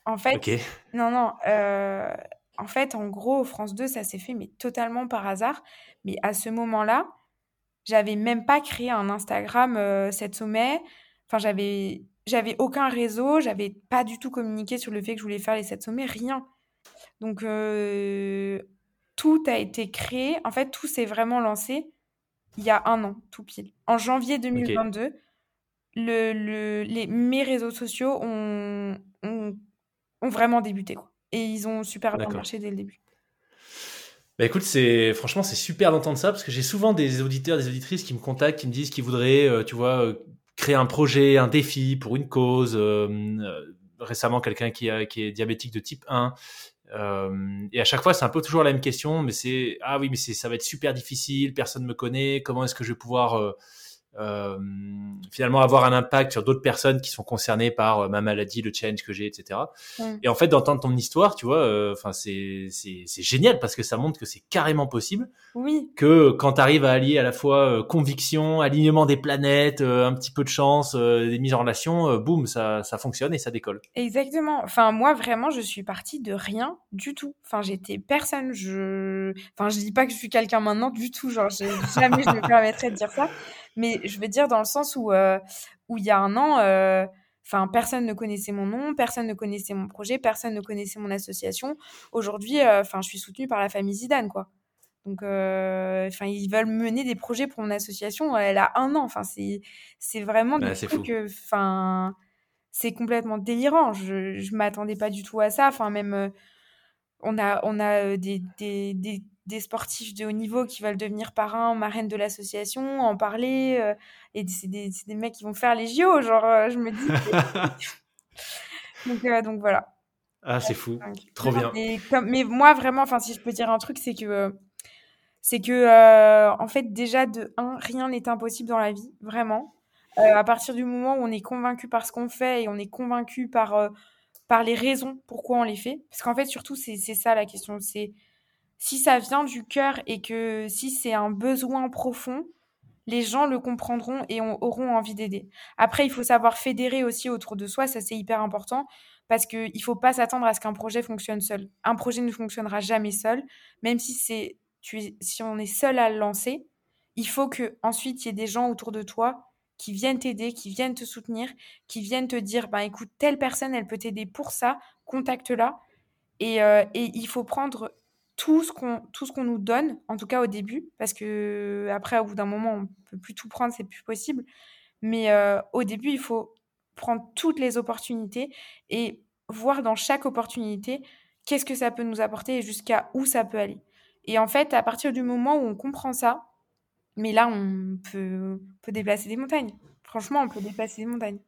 [SPEAKER 1] En fait,
[SPEAKER 2] Ok,
[SPEAKER 1] non, non. euh, en fait, en gros, France deux, ça s'est fait, mais totalement par hasard. Mais à ce moment-là, j'avais même pas créé un Instagram euh, cette sommet. Enfin, j'avais, j'avais aucun réseau. J'avais pas du tout communiqué sur le fait que je voulais faire les sept sommets. Rien. Donc, euh, tout a été créé. En fait, tout s'est vraiment lancé il y a un an, tout pile. En janvier
[SPEAKER 2] ok,
[SPEAKER 1] deux mille vingt-deux, le, le, les, mes réseaux sociaux ont, ont, ont vraiment débuté, quoi. Et ils ont super bien
[SPEAKER 2] d'accord.
[SPEAKER 1] marché dès le début.
[SPEAKER 2] Bah écoute, c'est franchement c'est super d'entendre ça parce que j'ai souvent des auditeurs, des auditrices qui me contactent, qui me disent qu'ils voudraient, euh, tu vois, euh, créer un projet, un défi pour une cause. Euh, euh, récemment, quelqu'un qui, a, qui est diabétique de type un. Euh, et à chaque fois, c'est un peu toujours la même question, mais c'est ah oui, mais c'est ça va être super difficile, personne me connaît. Comment est-ce que je vais pouvoir euh, euh, finalement avoir un impact sur d'autres personnes qui sont concernées par euh, ma maladie, le challenge que j'ai, et cetera.
[SPEAKER 1] Mm.
[SPEAKER 2] Et en fait, d'entendre ton histoire, tu vois, enfin, euh, c'est, c'est, c'est génial parce que ça montre que c'est carrément possible.
[SPEAKER 1] Oui,
[SPEAKER 2] Que quand tu arrives à allier à la fois euh, conviction, alignement des planètes, euh, un petit peu de chance, euh, des mises en relation, euh, boum, ça, ça fonctionne et ça décolle.
[SPEAKER 1] exactement. Enfin, moi, vraiment, je suis partie de rien du tout. Enfin, j'étais personne. Je... Enfin, je dis pas que je suis quelqu'un maintenant du tout. Genre, j'ai- jamais je me permettrais de dire ça. Mais je veux dire dans le sens où, euh, où il y a un an, euh, enfin, personne ne connaissait mon nom, personne ne connaissait mon projet, personne ne connaissait mon association. Aujourd'hui, euh, enfin, je suis soutenue par la famille Zidane, quoi. Donc, euh, enfin, ils veulent mener des projets pour mon association. Elle a un an. Enfin, c'est, c'est vraiment des
[SPEAKER 2] Ouais, c'est
[SPEAKER 1] trucs.
[SPEAKER 2] fou.
[SPEAKER 1] euh, Enfin, c'est complètement délirant. Je, je m'attendais pas du tout à ça. Enfin, même, euh, on a, on a euh, des, des, des, des sportifs de haut niveau qui veulent devenir parrain, marraine de l'association, en parler. euh, et c'est des, c'est des mecs qui vont faire les J O. Genre, euh, je me dis. Donc, euh, donc voilà.
[SPEAKER 2] Ah, c'est fou.
[SPEAKER 1] Donc,
[SPEAKER 2] Trop
[SPEAKER 1] non,
[SPEAKER 2] bien.
[SPEAKER 1] mais, comme, mais moi, vraiment, enfin, si je peux dire un truc, c'est que. euh, C'est que, euh, en fait, déjà, de un, rien n'est impossible dans la vie, vraiment. Euh, à partir du moment où on est convaincu par ce qu'on fait et on est convaincu par, euh, par les raisons pourquoi on les fait. Parce qu'en fait, surtout, c'est c'est ça la question. C'est si ça vient du cœur et que si c'est un besoin profond, les gens le comprendront et on- auront envie d'aider. Après, il faut savoir fédérer aussi autour de soi, ça c'est hyper important parce qu'il ne faut pas s'attendre à ce qu'un projet fonctionne seul. Un projet ne fonctionnera jamais seul, même si c'est tu es- si on est seul à le lancer, il faut que ensuite il y ait des gens autour de toi qui viennent t'aider, qui viennent te soutenir, qui viennent te dire ben écoute, telle personne elle peut t'aider pour ça, contacte-la. Et, euh, et il faut prendre tout ce qu'on tout ce qu'on nous donne, en tout cas au début, parce que après, au bout d'un moment, on peut plus tout prendre, c'est plus possible. Mais euh, au début, il faut prendre toutes les opportunités et voir dans chaque opportunité qu'est-ce que ça peut nous apporter et jusqu'à où ça peut aller. Et en fait, à partir du moment où on comprend ça, mais là, on peut, on peut déplacer des montagnes. Franchement, on peut déplacer des montagnes.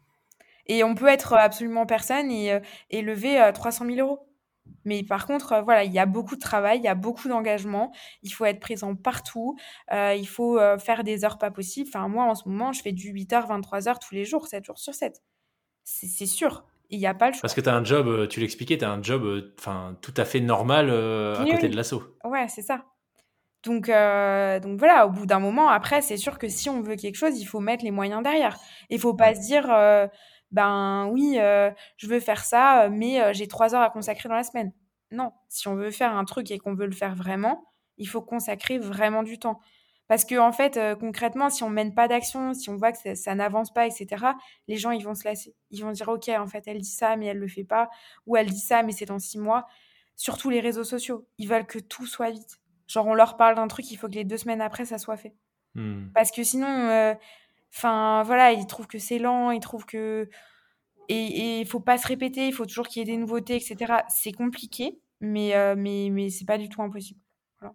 [SPEAKER 1] Et on peut être absolument personne et, euh, et lever euh, trois cent mille euros. Mais par contre, euh, voilà, il y a beaucoup de travail, il y a beaucoup d'engagement, il faut être présent partout, euh, il faut euh, faire des heures pas possibles. Enfin, moi, en ce moment, je fais du huit heures, vingt-trois heures tous les jours, sept jours sur sept. C'est c'est sûr. Il n'y a pas le
[SPEAKER 2] Parce
[SPEAKER 1] choix.
[SPEAKER 2] que tu as un job, euh, tu l'expliquais, tu as un job euh, enfin, tout à fait normal euh, à
[SPEAKER 1] Oui,
[SPEAKER 2] côté de
[SPEAKER 1] oui.
[SPEAKER 2] l'assaut.
[SPEAKER 1] Ouais, c'est ça. Donc, euh, donc voilà, au bout d'un moment, après, c'est sûr que si on veut quelque chose, il faut mettre les moyens derrière. Il faut pas
[SPEAKER 2] Ouais.
[SPEAKER 1] se dire, euh, ben oui, euh, je veux faire ça, euh, mais euh, j'ai trois heures à consacrer dans la semaine. Non, si on veut faire un truc et qu'on veut le faire vraiment, il faut consacrer vraiment du temps. Parce que en fait, euh, concrètement, si on mène pas d'action, si on voit que ça, ça n'avance pas, et cetera, les gens ils vont se lasser. Ils vont dire, ok, en fait, elle dit ça, mais elle le fait pas, ou elle dit ça, mais c'est dans six mois. Surtout les réseaux sociaux, ils veulent que tout soit vite. Genre, on leur parle d'un truc, il faut que les deux semaines après, ça soit fait.
[SPEAKER 2] Hmm.
[SPEAKER 1] Parce que sinon, euh, enfin, voilà, ils trouvent que c'est lent, ils trouvent que... Et il faut pas se répéter, il faut toujours qu'il y ait des nouveautés, et cetera. C'est compliqué, mais, euh, mais, mais c'est pas du tout impossible. Voilà.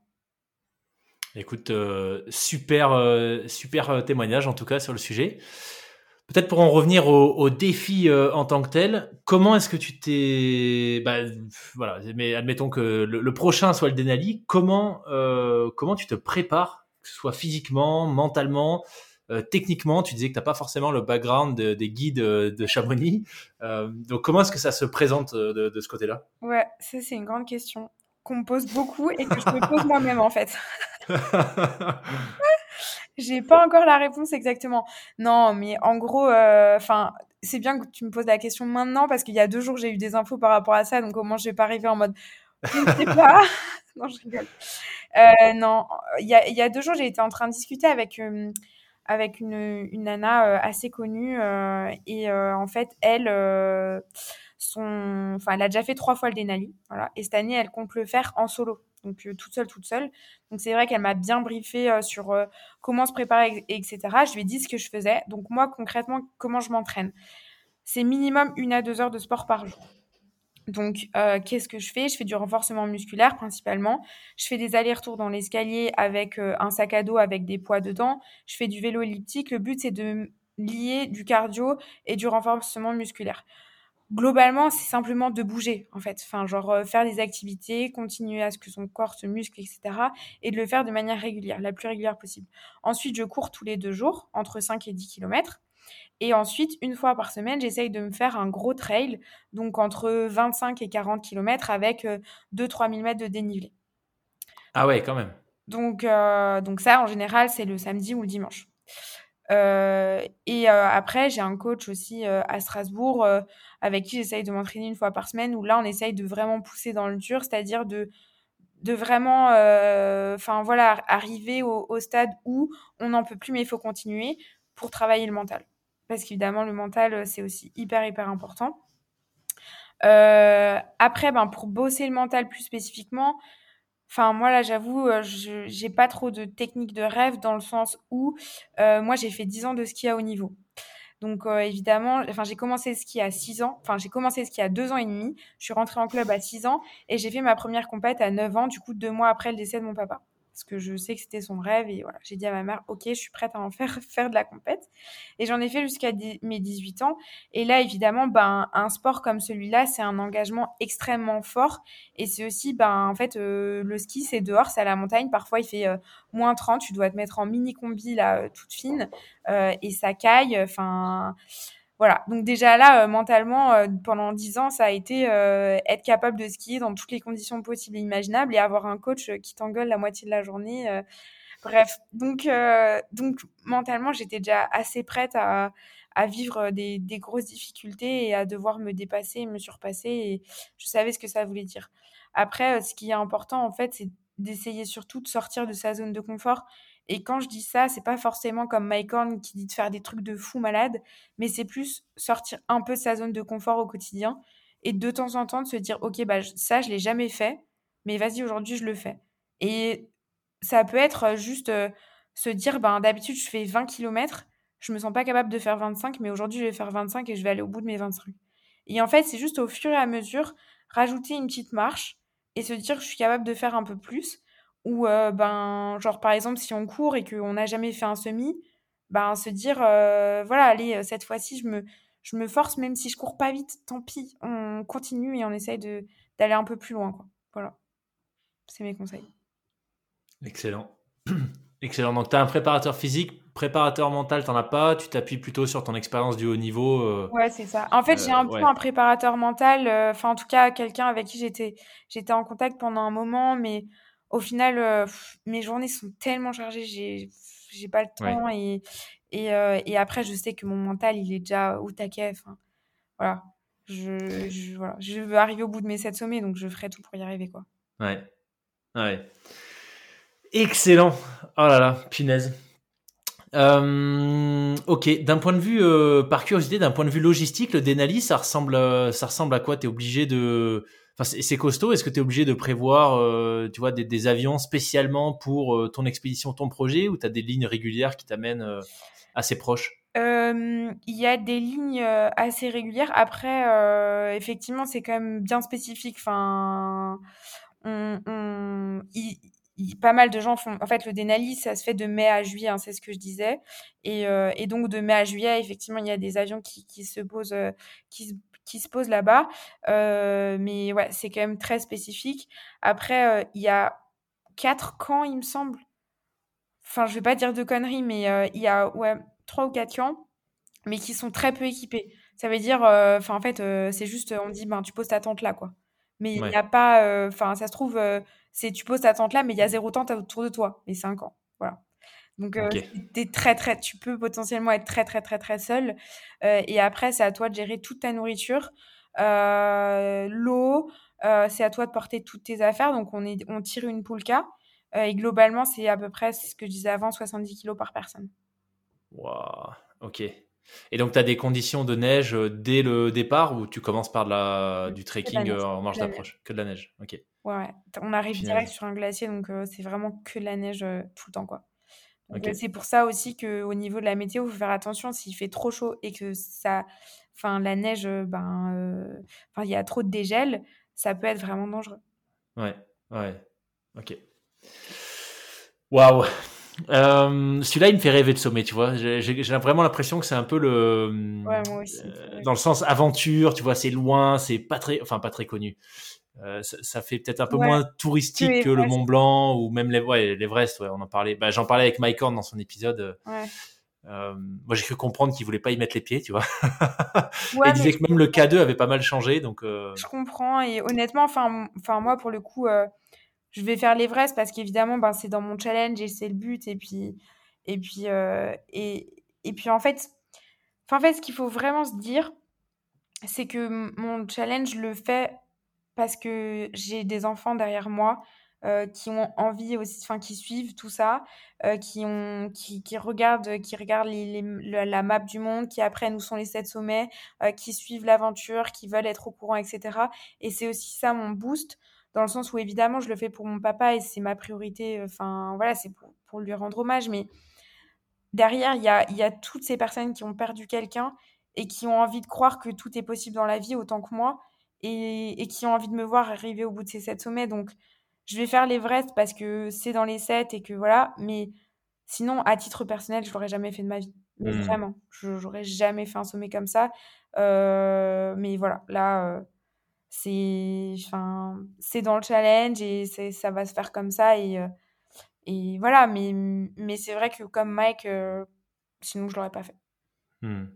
[SPEAKER 2] Écoute, euh, super, euh, super euh, témoignage en tout cas sur le sujet. Peut-être pour en revenir au, au défi euh, en tant que tel, comment est-ce que tu t'es, bah, voilà, mais admettons que le, le prochain soit le Denali, comment, euh, comment tu te prépares, que ce soit physiquement, mentalement, euh, techniquement. Tu disais que t'as pas forcément le background de- des guides euh, de Chamonix, Euh, donc comment est-ce que ça se présente euh, de, de ce côté-là?
[SPEAKER 1] Ouais, ça, c'est une grande question qu'on me pose beaucoup et que je me pose moi-même, en fait. J'ai pas encore la réponse exactement. Non, mais en gros, euh, enfin, c'est bien que tu me poses la question maintenant parce qu'il y a deux jours, j'ai eu des infos par rapport à ça, donc au moins je vais pas arriver en mode, je ne sais pas. Non, je rigole. Euh, non, il y a, il y a deux jours, j'ai été en train de discuter avec, euh, avec une, une nana euh, assez connue euh, et euh, en fait, elle, euh, son, enfin, elle a déjà fait trois fois le Denali, voilà, et cette année, elle compte le faire en solo, donc euh, toute seule, toute seule. Donc c'est vrai qu'elle m'a bien briefé euh, sur euh, comment se préparer, et- etc. Je lui ai dit ce que je faisais. Donc moi, concrètement, comment je m'entraîne? C'est minimum une à deux heures de sport par jour. Donc, euh, qu'est-ce que je fais? Je fais du renforcement musculaire principalement. Je fais des allers-retours dans l'escalier avec euh, un sac à dos avec des poids dedans. Je fais du vélo elliptique. Le but, c'est de lier du cardio et du renforcement musculaire. Globalement, c'est simplement de bouger, en fait. Enfin, genre euh, faire des activités, continuer à ce que son corps se muscle, et cetera. Et de le faire de manière régulière, la plus régulière possible. Ensuite, je cours tous les deux jours, entre cinq et dix kilomètres. Et ensuite, une fois par semaine, j'essaye de me faire un gros trail, donc entre vingt-cinq et quarante kilomètres avec euh, deux à trois mille mètres de dénivelé.
[SPEAKER 2] Ah ouais, quand même.
[SPEAKER 1] Donc, euh, donc ça, en général, c'est le samedi ou le dimanche. Euh, et euh, après, j'ai un coach aussi euh, à Strasbourg euh, avec qui j'essaye de m'entraîner une fois par semaine, où là, on essaye de vraiment pousser dans le dur, c'est-à-dire de, de vraiment, euh, enfin voilà, arriver au, au stade où on n'en peut plus, mais il faut continuer pour travailler le mental. Parce qu'évidemment, le mental, euh, c'est aussi hyper, hyper important. Euh, après, ben, pour bosser le mental plus spécifiquement, enfin, moi, là, j'avoue, euh, je j'ai pas trop de technique de rêve dans le sens où euh, moi, j'ai fait dix ans de ski à haut niveau. Donc, euh, évidemment, enfin, j'ai commencé le ski à six ans. Enfin, j'ai commencé le ski à deux ans et demi. Je suis rentrée en club à six ans et j'ai fait ma première compète à neuf ans, du coup, deux mois après le décès de mon papa. Parce que je sais que c'était son rêve et voilà, j'ai dit à ma mère, ok, je suis prête à en faire, faire de la compète. Et j'en ai fait jusqu'à dix- mes dix-huit ans. Et là, évidemment, ben, un sport comme celui-là, c'est un engagement extrêmement fort. Et c'est aussi, ben, en fait, euh, le ski, c'est dehors, c'est à la montagne. Parfois, il fait euh, moins trente. Tu dois te mettre en mini combi, là, euh, toute fine. Euh, et ça caille. Enfin, voilà. Donc déjà là, euh, mentalement, euh, pendant dix ans, ça a été euh, être capable de skier dans toutes les conditions possibles et imaginables et avoir un coach euh, qui t'engueule la moitié de la journée. euh. Bref, donc, euh, donc mentalement, j'étais déjà assez prête à, à vivre des, des grosses difficultés et à devoir me dépasser, me surpasser. Et je savais ce que ça voulait dire. Après, euh, ce qui est important, en fait, c'est d'essayer surtout de sortir de sa zone de confort. Et quand je dis ça, c'est pas forcément comme Mike Horn qui dit de faire des trucs de fou malade, mais c'est plus sortir un peu de sa zone de confort au quotidien et de temps en temps de se dire, ok, bah je- ça, je l'ai jamais fait, mais vas-y, aujourd'hui, je le fais. Et ça peut être euh, juste euh, se dire, ben, d'habitude, je fais vingt kilomètres, je me sens pas capable de faire vingt-cinq, mais aujourd'hui, je vais faire vingt-cinq et je vais aller au bout de mes vingt-cinq. Et en fait, c'est juste au fur et à mesure, rajouter une petite marche et se dire, je suis capable de faire un peu plus. Ou, euh, ben, genre, par exemple, si on court et qu'on n'a jamais fait un semi, ben, se dire, euh, voilà, allez, euh, cette fois-ci, je me, je me force, même si je cours pas vite, tant pis, on continue et on essaye de, d'aller un peu plus loin, quoi. Voilà, c'est mes conseils.
[SPEAKER 2] Excellent. Excellent. Donc, tu as un préparateur physique, préparateur mental, t'en as pas. Tu t'appuies plutôt sur ton expérience du haut niveau. euh,
[SPEAKER 1] Ouais, c'est ça. En fait, j'ai
[SPEAKER 2] euh,
[SPEAKER 1] un peu
[SPEAKER 2] ouais.
[SPEAKER 1] un préparateur mental, euh, enfin, en tout cas, quelqu'un avec qui j'étais, j'étais en contact pendant un moment, mais au final, euh, pff, mes journées sont tellement chargées, j'ai, j'ai pas le
[SPEAKER 2] Ouais.
[SPEAKER 1] temps et, et, euh, et après, je sais que mon mental, il est déjà au taquet, enfin, voilà. Je, je, voilà. Je veux arriver au bout de mes sept sommets, donc je ferai tout pour y arriver, quoi.
[SPEAKER 2] Ouais. Ouais. Excellent. Oh là là, punaise. Euh, ok, d'un point de vue, euh, par curiosité, d'un point de vue logistique, le Denali, ça ressemble, euh, ça ressemble à quoi? T'es obligé de, enfin, c'est c'est costaud. Est-ce que t'es obligé de prévoir, euh, tu vois, des, des avions spécialement pour euh, ton expédition, ton projet, ou t'as des lignes régulières qui t'amènent euh, assez proche?
[SPEAKER 1] Euh, Il y a des lignes euh, assez régulières. Après, euh, effectivement, c'est quand même bien spécifique. Enfin, on, on- il- il- pas mal de gens font. En fait, le Denali, ça se fait de mai à juillet, hein, c'est ce que je disais. Et, euh, et donc de mai à juillet, effectivement, il y a des avions qui, qui se posent, euh, qui se, qui se posent là-bas. Euh, mais ouais, c'est quand même très spécifique. Après, euh, il y a quatre camps, il me semble. Enfin, je vais pas dire de conneries, mais euh, il y a ouais trois ou quatre camps mais qui sont très peu équipés. Ça veut dire, euh, enfin, en fait, euh, c'est juste, on dit, ben, tu poses ta tente là, quoi. Mais il n'y
[SPEAKER 2] Ouais.
[SPEAKER 1] a pas, euh, enfin, ça se trouve, euh, c'est tu poses ta tente là, mais il y a zéro tente autour de toi. Et c'est un camp. Voilà. Donc, heu,
[SPEAKER 2] Ok.
[SPEAKER 1] tu très, très tu peux potentiellement être très, très, très, très seul, heu et après c'est à toi de gérer toute ta nourriture, heu, l'eau, heu, c'est à toi de porter toutes tes affaires. Donc on est on tire une poulka, heu et globalement, c'est à peu près, c'est ce que je disais avant, soixante-dix kilos par personne.
[SPEAKER 2] Waouh. Ok. Et donc, tu as des conditions de neige euh, dès le départ ou tu commences par de la,
[SPEAKER 1] Mmh,
[SPEAKER 2] du
[SPEAKER 1] que de la
[SPEAKER 2] trekking euh,
[SPEAKER 1] neige,
[SPEAKER 2] en
[SPEAKER 1] que
[SPEAKER 2] marche
[SPEAKER 1] de la neige.
[SPEAKER 2] d'approche? Que de la neige. Ok.
[SPEAKER 1] Ouais, ouais. On arrive direct
[SPEAKER 2] Finesse.
[SPEAKER 1] sur un glacier, donc heu, c'est vraiment que de la neige, heu, tout le temps, quoi. Donc
[SPEAKER 2] Ok.
[SPEAKER 1] heu, c'est pour ça aussi qu'au niveau de la météo, il faut faire attention. S'il fait trop chaud et que ça enfin la neige, heu, ben, heu, enfin il y a trop de dégel, ça peut être vraiment dangereux.
[SPEAKER 2] Ouais. Ouais. Ok. Waouh. Euh, celui-là, il me fait rêver de sommet, tu vois. J'ai j'ai- j'ai vraiment l'impression que c'est un peu le,
[SPEAKER 1] Ouais, moi aussi, c'est
[SPEAKER 2] euh,
[SPEAKER 1] vrai.
[SPEAKER 2] dans le sens aventure, tu vois, c'est loin, c'est pas très, enfin pas très connu. Euh, ça, ça fait peut-être un peu
[SPEAKER 1] Ouais,
[SPEAKER 2] moins
[SPEAKER 1] que
[SPEAKER 2] touristique que le Mont
[SPEAKER 1] Everest.
[SPEAKER 2] Blanc ou même les, ouais, l'Everest. Ouais, on en parlait. Bah, j'en parlais avec Mike Horn dans son épisode.
[SPEAKER 1] Ouais.
[SPEAKER 2] Euh, moi, j'ai cru comprendre qu'il voulait pas y mettre les pieds, tu vois. Et
[SPEAKER 1] Ouais,
[SPEAKER 2] il
[SPEAKER 1] mais
[SPEAKER 2] disait
[SPEAKER 1] je
[SPEAKER 2] que même le K deux avait pas mal changé, donc. Euh,
[SPEAKER 1] je comprends et honnêtement, enfin m enfin moi pour le coup, heu, je vais faire l'Everest parce qu'évidemment, ben, c'est dans mon challenge et c'est le but et puis et puis, heu et et puis en fait enfin en fait, ce qu'il faut vraiment se dire, c'est que m mon challenge, je le fais parce que j'ai des enfants derrière moi, heu, qui ont envie aussi enfin qui suivent tout ça, heu, qui ont qui qui regardent, qui regardent les les m la la map du monde, qui apprennent où sont les sept sommets, heu, qui suivent l'aventure, qui veulent être au courant et cetera et c'est aussi ça mon boost, dans le sens où évidemment je le fais pour mon papa et c'est ma priorité, enfin voilà, c'est pour pour lui rendre hommage mais derrière, il y a il y a toutes ces personnes qui ont perdu quelqu'un et qui ont envie de croire que tout est possible dans la vie autant que moi et et qui ont envie de me voir arriver au bout de ces sept sommets. Donc je vais faire l'Everest parce que c'est dans les sept et que voilà, mais sinon, à titre personnel, je l'aurais jamais fait de ma vie. Mais
[SPEAKER 2] hmm.
[SPEAKER 1] vraiment, je j'aurais jamais fait un sommet comme ça. Heu, mais voilà, là, heu, c'est enfin, c'est dans le challenge et c'est ça va se faire comme ça et heu et voilà, mais mais c'est vrai que comme Mike, heu, sinon je l'aurais pas fait.
[SPEAKER 2] Hmm.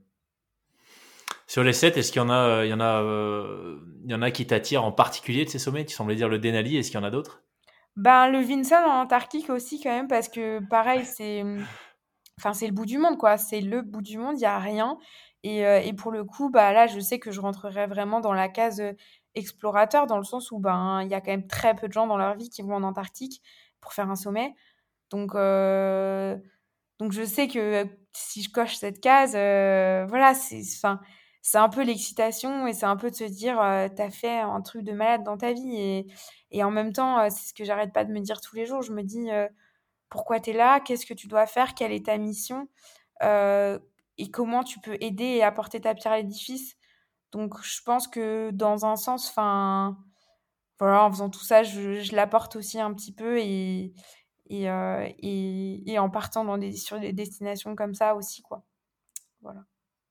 [SPEAKER 2] Sur les sept, est-ce qu'il y en a, euh, il y en a, euh, il y en a qui t'attirent en particulier de ces sommets? Tu semblais dire le Denali. Est-ce qu'il y en a d'autres?
[SPEAKER 1] Ben, le Vinson en Antarctique aussi quand même parce que pareil, c'est, mmh, enfin, c'est le bout du monde quoi, c'est le bout du monde, il y a rien et heu et pour le coup, bah, là, je sais que je rentrerai vraiment dans la case, heu, explorateur dans le sens où, ben, il y a quand même très peu de gens dans leur vie qui vont en Antarctique pour faire un sommet. Donc heu, donc je sais que, heu, si je coche cette case, heu, voilà, c'est enfin, c'est un peu l'excitation et c'est un peu de se dire, heu: «Tu fait un truc de malade dans ta vie» et et en même temps, heu, c'est ce que j'arrête pas de me dire tous les jours. Je me dis, heu: «Pourquoi tu es là? Qu'est-ce que tu dois faire? Quelle est ta mission? Heu et comment tu peux aider et apporter ta pierre à l'édifice?» Donc je pense que dans un sens, enfin, voilà, en faisant tout ça, je je l'apporte aussi un petit peu et et heu et et en partant dans des sur des destinations comme ça aussi, quoi. Voilà.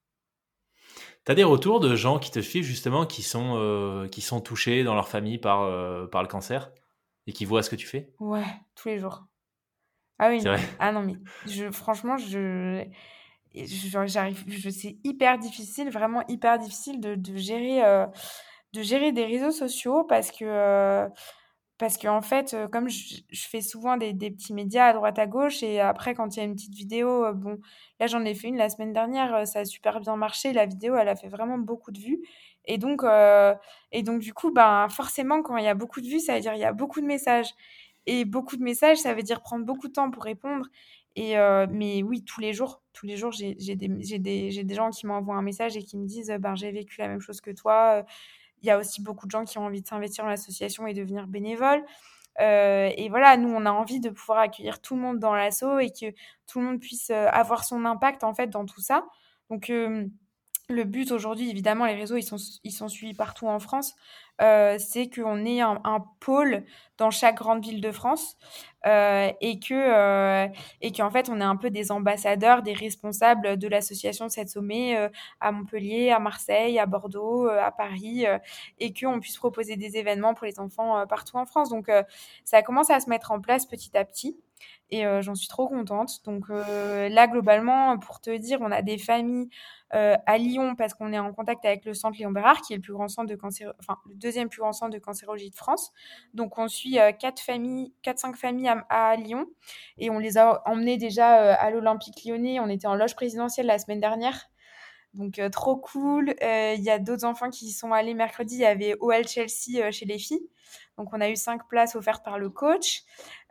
[SPEAKER 2] T'as des retours de gens qui te suivent justement, qui sont, euh, qui sont touchés dans leur famille par, euh, par le cancer et qui voient ce que tu fais?
[SPEAKER 1] Ouais, tous les jours. Ah oui,
[SPEAKER 2] C'est vrai.
[SPEAKER 1] non, ah non, mais je franchement, je et je j'arrive je c'est hyper difficile, vraiment hyper difficile de de gérer, heu, de gérer des réseaux sociaux parce que, heu, parce qu'en fait, heu, comme je je fais souvent des des petits médias à droite à gauche et après quand il y a une petite vidéo, heu, bon, là j'en ai fait une la semaine dernière, heu, ça a super bien marché. La vidéo, elle a fait vraiment beaucoup de vues et donc heu et donc du coup, ben, forcément quand il y a beaucoup de vues, ça veut dire il y a beaucoup de messages et beaucoup de messages, ça veut dire prendre beaucoup de temps pour répondre et heu, mais oui, tous les jours tous les jours, j'ai j'ai des j'ai des j'ai des gens qui m'envoient un message et qui me disent, heu: «Ben, j'ai vécu la même chose que toi», heu. Il y a aussi beaucoup de gens qui ont envie de s'investir dans l'association et devenir bénévoles. Heu et voilà, nous, on a envie de pouvoir accueillir tout le monde dans l'asso et que tout le monde puisse, heu, avoir son impact, en fait, dans tout ça. Donc, hem, le but aujourd'hui, évidemment, les réseaux, ils sont ils sont suivis partout en France, heu, c'est qu'on ait un un pôle dans chaque grande ville de France, heu et que, heu et qu'en fait, on est un peu des ambassadeurs, des responsables de l'association Sept Sommets, heu, à Montpellier, à Marseille, à Bordeaux, heu, à Paris, heu et qu'on puisse proposer des événements pour les enfants, heu, partout en France. Donc, heu, ça commence à se mettre en place petit à petit. Et euh, j'en suis trop contente. Donc euh, là, globalement, pour te dire, on a des familles euh, à Lyon parce qu'on est en contact avec le centre Léon Bérard, qui est le plus grand centre de cancéro... enfin, le deuxième plus grand centre de cancérologie de France. Donc on suit euh, quatre familles, quatre, cinq familles à, à Lyon. Et on les a emmenées déjà euh, à l'Olympique Lyonnais. On était en loge présidentielle la semaine dernière. Donc, euh, trop cool. Euh, Il y a d'autres enfants qui y sont allés mercredi. Il y avait O L Chelsea euh, chez les filles. Donc, on a eu cinq places offertes par le coach.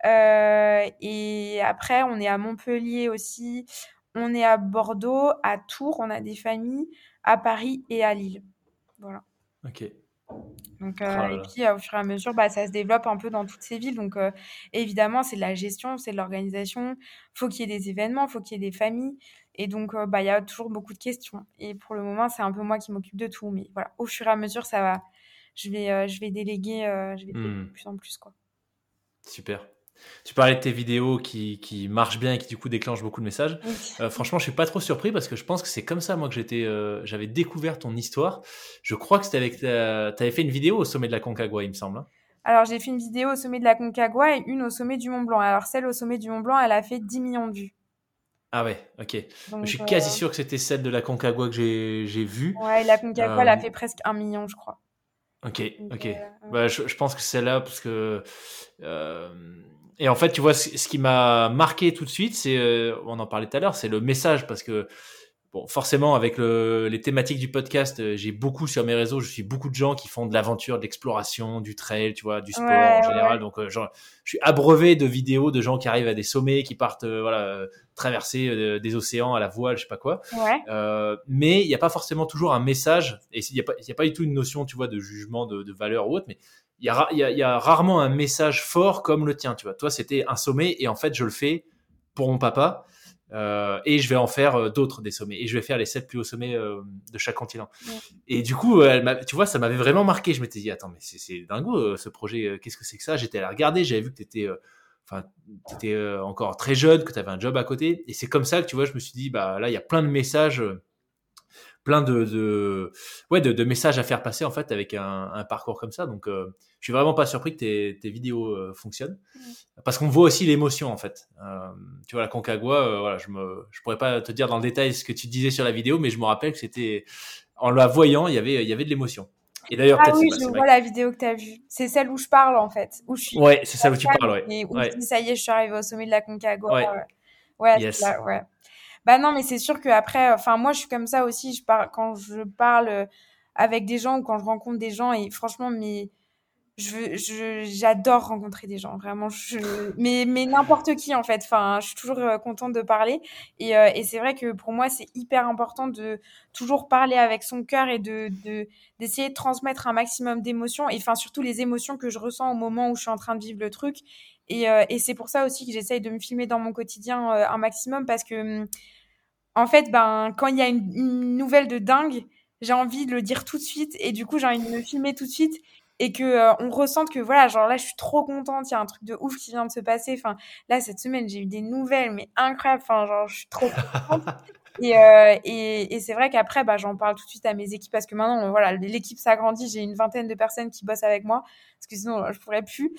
[SPEAKER 1] Euh, et après, on est à Montpellier aussi. On est à Bordeaux, à Tours. On a des familles à Paris et à Lille. Voilà.
[SPEAKER 2] Ok.
[SPEAKER 1] Donc,
[SPEAKER 2] Oh
[SPEAKER 1] euh,
[SPEAKER 2] là
[SPEAKER 1] et
[SPEAKER 2] là.
[SPEAKER 1] puis, euh, au fur et à mesure, bah, ça se développe un peu dans toutes ces villes. Donc, euh, évidemment, c'est de la gestion, c'est de l'organisation. Faut qu'il y ait des événements, faut qu'il y ait des familles. Et donc, euh, bah, il y a toujours beaucoup de questions. Et pour le moment, c'est un peu moi qui m'occupe de tout. Mais voilà, au fur et à mesure, ça va. Je vais, euh, je vais déléguer, euh, je vais déléguer de
[SPEAKER 2] Hmm,
[SPEAKER 1] plus en plus, quoi.
[SPEAKER 2] super. Tu parlais de tes vidéos qui, qui marchent bien et qui du coup déclenchent beaucoup de messages.
[SPEAKER 1] Oui.
[SPEAKER 2] Euh, franchement, je suis pas trop surpris parce que je pense que c'est comme ça moi que j'étais, euh, j'avais découvert ton histoire. Je crois que c'était avec, ta... t'avais fait une vidéo au sommet de la Concagua, il me semble, hein.
[SPEAKER 1] Alors, j'ai fait une vidéo au sommet de la Concagua et une au sommet du Mont Blanc. Alors, celle au sommet du Mont Blanc, elle a fait dix millions de vues.
[SPEAKER 2] Ah ouais, ok. Je
[SPEAKER 1] Donc,
[SPEAKER 2] suis
[SPEAKER 1] euh,
[SPEAKER 2] quasi sûr que c'était celle de la Concagua que j'ai, j'ai vue.
[SPEAKER 1] ouais, la Concagua, elle
[SPEAKER 2] Euh,
[SPEAKER 1] a fait presque un million, je crois.
[SPEAKER 2] ok,
[SPEAKER 1] Donc,
[SPEAKER 2] ok.
[SPEAKER 1] euh,
[SPEAKER 2] Bah, je, je pense que c'est celle-là parce que. euh, Et en fait, tu vois, ce, ce qui m'a marqué tout de suite, c'est, euh, on en parlait tout à l'heure, c'est le message parce que. Bon, forcément, avec le, les thématiques du podcast, euh, j'ai beaucoup sur mes réseaux, je suis beaucoup de gens qui font de l'aventure, de l'exploration, du trail, tu vois, du sport en
[SPEAKER 1] ouais,
[SPEAKER 2] général.
[SPEAKER 1] ouais.
[SPEAKER 2] Donc, euh, genre, je suis abreuvé de vidéos de gens qui arrivent à des sommets, qui partent, euh, voilà, euh, traverser euh, des océans à la voile, je sais pas quoi.
[SPEAKER 1] Ouais.
[SPEAKER 2] Euh, mais il n'y a pas forcément toujours un message, et il n'y a, pas- il y a pas du tout une notion, tu vois, de jugement, de, de valeur ou autre, mais il y, a, ra- il y, a, il y a rarement un message fort comme le tien, tu vois. Toi, c'était un sommet, et en fait, je le fais pour mon papa. Euh, et je vais en faire euh, d'autres des sommets et je vais faire les sept plus hauts sommets euh, de chaque continent.
[SPEAKER 1] Ouais.
[SPEAKER 2] Et du coup, elle m'a- tu vois, ça m'avait vraiment marqué. Je m'étais dit, attends, mais c'est, c'est dingo euh, ce projet. euh, Qu'est-ce que c'est que ça? J'étais allé regarder, j'avais vu que t'étais, euh, enfin, t'étais euh, encore très jeune, que t'avais un job à côté. Et c'est comme ça que tu vois, je me suis dit, bah là, il y a plein de messages. euh, plein de, de ouais de, de messages à faire passer en fait avec un, un parcours comme ça. Donc euh, je suis vraiment pas surpris que tes, tes vidéos euh, fonctionnent parce qu'on voit aussi l'émotion en fait. Euh, tu vois la Concagua, euh, voilà, je me je pourrais pas te dire dans le détail ce que tu disais sur la vidéo, mais je me rappelle que c'était en la voyant, il y avait il y avait de l'émotion. Et d'ailleurs
[SPEAKER 1] Ah
[SPEAKER 2] peut-être c'est
[SPEAKER 1] oui,
[SPEAKER 2] bah,
[SPEAKER 1] je
[SPEAKER 2] c'est
[SPEAKER 1] vois
[SPEAKER 2] vrai.
[SPEAKER 1] la vidéo que tu as vue. C'est celle où je parle, en fait, où je suis
[SPEAKER 2] Ouais, c'est ça où tu parles, ouais.
[SPEAKER 1] et où je
[SPEAKER 2] Ouais.
[SPEAKER 1] dis ça y est, je suis arrivée au sommet de la Concagua.
[SPEAKER 2] Ouais.
[SPEAKER 1] Ouais, c'est
[SPEAKER 2] Yes.
[SPEAKER 1] là, ouais. Bah non, mais c'est sûr que après, enfin moi je suis comme ça aussi. Je parle quand je parle euh, avec des gens ou quand je rencontre des gens et franchement, mais je, veux- je j'adore rencontrer des gens, vraiment. Je, mais mais n'importe qui en fait. Enfin, je suis toujours euh, contente de parler et euh, et c'est vrai que pour moi c'est hyper important de toujours parler avec son cœur et de de d'essayer de transmettre un maximum d'émotions et enfin surtout les émotions que je ressens au moment où je suis en train de vivre le truc. Et, euh, et c'est pour ça aussi que j'essaye de me filmer dans mon quotidien euh, un maximum parce que hum, en fait, ben, quand il y a une, une nouvelle de dingue, j'ai envie de le dire tout de suite et du coup, j'ai envie de me filmer tout de suite et que euh, on ressente que voilà, genre là, je suis trop contente, il y a un truc de ouf qui vient de se passer. Enfin, là, cette semaine, j'ai eu des nouvelles, mais incroyables. Enfin, genre, je suis trop contente. Et, euh, et, et c'est vrai qu'après, bah, j'en parle tout de suite à mes équipes parce que maintenant, on- voilà, l'équipe s'agrandit. J'ai une vingtaine de personnes qui bossent avec moi parce que sinon, euh, je pourrais plus.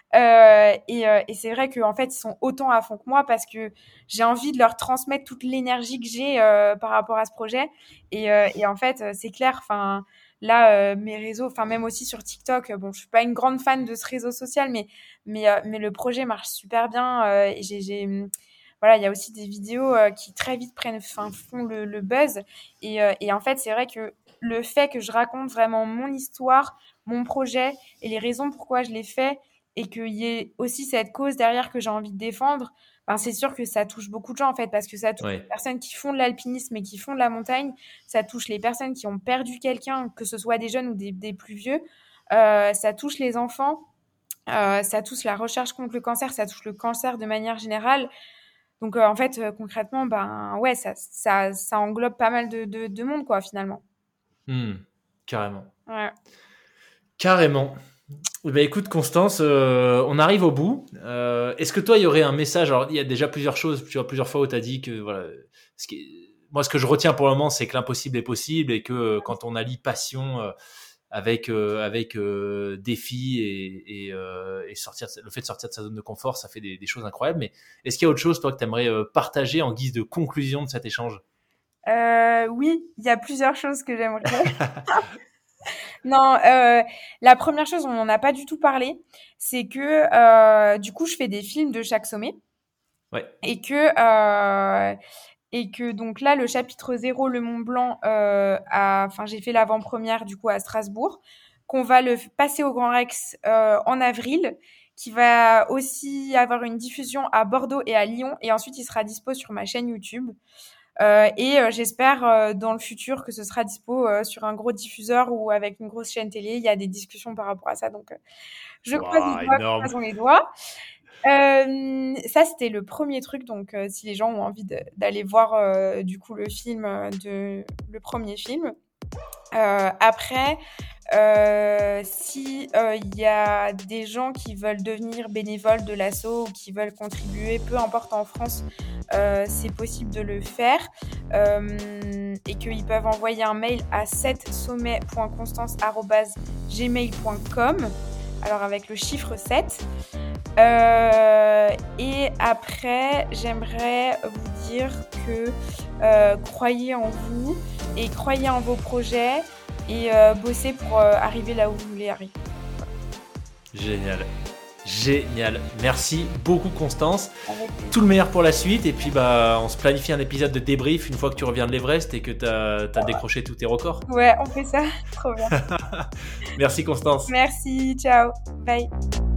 [SPEAKER 1] Euh, et euh, et c'est vrai qu'en fait, ils sont autant à fond que moi parce que j'ai envie de leur transmettre toute l'énergie que j'ai euh, par rapport à ce projet. Et, euh, et en fait, euh, c'est clair. Enfin, là, euh, mes réseaux, enfin même aussi sur TikTok. euh, Bon, je suis pas une grande fan de ce réseau social, mais mais euh, mais le projet marche super bien. euh, et j'ai j'ai hum, voilà, il y a aussi des vidéos euh, qui très vite prennent, enfin, font le, le buzz. Et, euh, et en fait, c'est vrai que le fait que je raconte vraiment mon histoire, mon projet et les raisons pourquoi je l'ai fait, et qu'il y ait aussi cette cause derrière que j'ai envie de défendre, ben c'est sûr que ça touche beaucoup de gens en fait, parce que ça touche les
[SPEAKER 2] Ouais.
[SPEAKER 1] personnes qui font de l'alpinisme et qui font de la montagne, ça touche les personnes qui ont perdu quelqu'un, que ce soit des jeunes ou des, des plus vieux, euh, ça touche les enfants, euh, ça touche la recherche contre le cancer, ça touche le cancer de manière générale. Donc, euh, en fait, euh, concrètement, ben ouais, ça, ça, ça englobe pas mal de, de, de monde, quoi, finalement.
[SPEAKER 2] Hmm, carrément.
[SPEAKER 1] Ouais.
[SPEAKER 2] Carrément. Eh ben, écoute, Constance, euh, on arrive au bout. Euh, est-ce que toi, il y aurait un message? Alors, il y a déjà plusieurs choses, tu vois, plusieurs fois où tu as dit que, voilà, ce qui est- moi, ce que je retiens pour le moment, c'est que l'impossible est possible et que euh, quand on allie passion, euh, avec euh, avec euh, défis et, et, euh, et sortir de, le fait de sortir de sa zone de confort, ça fait des, des choses incroyables. Mais est-ce qu'il y a autre chose, toi, que tu aimerais euh, partager en guise de conclusion de cet échange?
[SPEAKER 1] Euh, oui, il y a plusieurs choses que j'aimerais. Non, euh, la première chose, on n'en a pas du tout parlé, c'est que euh, du coup, je fais des films de chaque sommet
[SPEAKER 2] Ouais.
[SPEAKER 1] et que euh, et que donc là, le chapitre zéro, le Mont Blanc, euh, a, enfin, j'ai fait l'avant-première du coup à Strasbourg, qu'on va le f- passer au Grand Rex euh, en avril, qui va aussi avoir une diffusion à Bordeaux et à Lyon, et ensuite il sera dispo sur ma chaîne YouTube. Euh, et euh, j'espère euh, dans le futur que ce sera dispo euh, sur un gros diffuseur ou avec une grosse chaîne télé. Il y a des discussions par rapport à ça, donc euh, je croise les
[SPEAKER 2] Waouh,
[SPEAKER 1] doigts,
[SPEAKER 2] énorme.
[SPEAKER 1] croisons les doigts. Euh, ça, c'était le premier truc. Donc, euh, si les gens ont envie de- d'aller voir euh, du coup le film euh, de le premier film. Euh, après, euh, si euh, il y a des gens qui veulent devenir bénévoles de l'asso ou qui veulent contribuer, peu importe en France, euh, c'est possible de le faire euh, et qu'ils peuvent envoyer un mail à sept sommet point constance arobase gmail point com. Alors avec le chiffre sept. Euh, et après, j'aimerais vous dire que euh, croyez en vous et croyez en vos projets et euh, bossez pour euh, arriver là où vous voulez arriver.
[SPEAKER 2] Génial. Génial. Merci beaucoup, Constance.
[SPEAKER 1] Avec plaisir.
[SPEAKER 2] Tout le meilleur pour la suite. Et puis, bah, on se planifie un épisode de débrief une fois que tu reviens de l'Everest et que tu as décroché tous tes records.
[SPEAKER 1] Ouais, on fait ça. Trop bien.
[SPEAKER 2] Merci, Constance.
[SPEAKER 1] Merci. Ciao. Bye.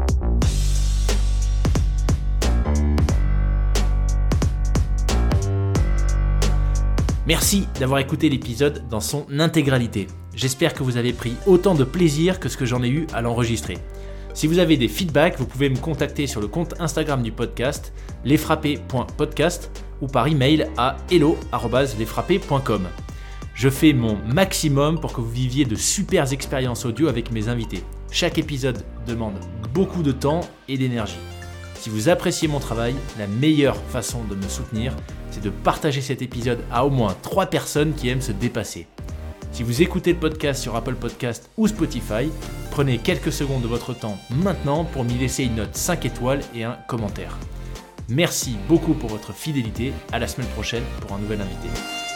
[SPEAKER 2] Merci d'avoir écouté l'épisode dans son intégralité. J'espère que vous avez pris autant de plaisir que ce que j'en ai eu à l'enregistrer. Si vous avez des feedbacks, vous pouvez me contacter sur le compte Instagram du podcast, lesfrappés point podcast, ou par email à hello arobase lesfrappés point com. Je fais mon maximum pour que vous viviez de super expériences audio avec mes invités. Chaque épisode demande beaucoup de temps et d'énergie. Si vous appréciez mon travail, la meilleure façon de me soutenir, c'est de partager cet épisode à au moins trois personnes qui aiment se dépasser. Si vous écoutez le podcast sur Apple Podcast ou Spotify, prenez quelques secondes de votre temps maintenant pour m'y laisser une note cinq étoiles et un commentaire. Merci beaucoup pour votre fidélité, à la semaine prochaine pour un nouvel invité.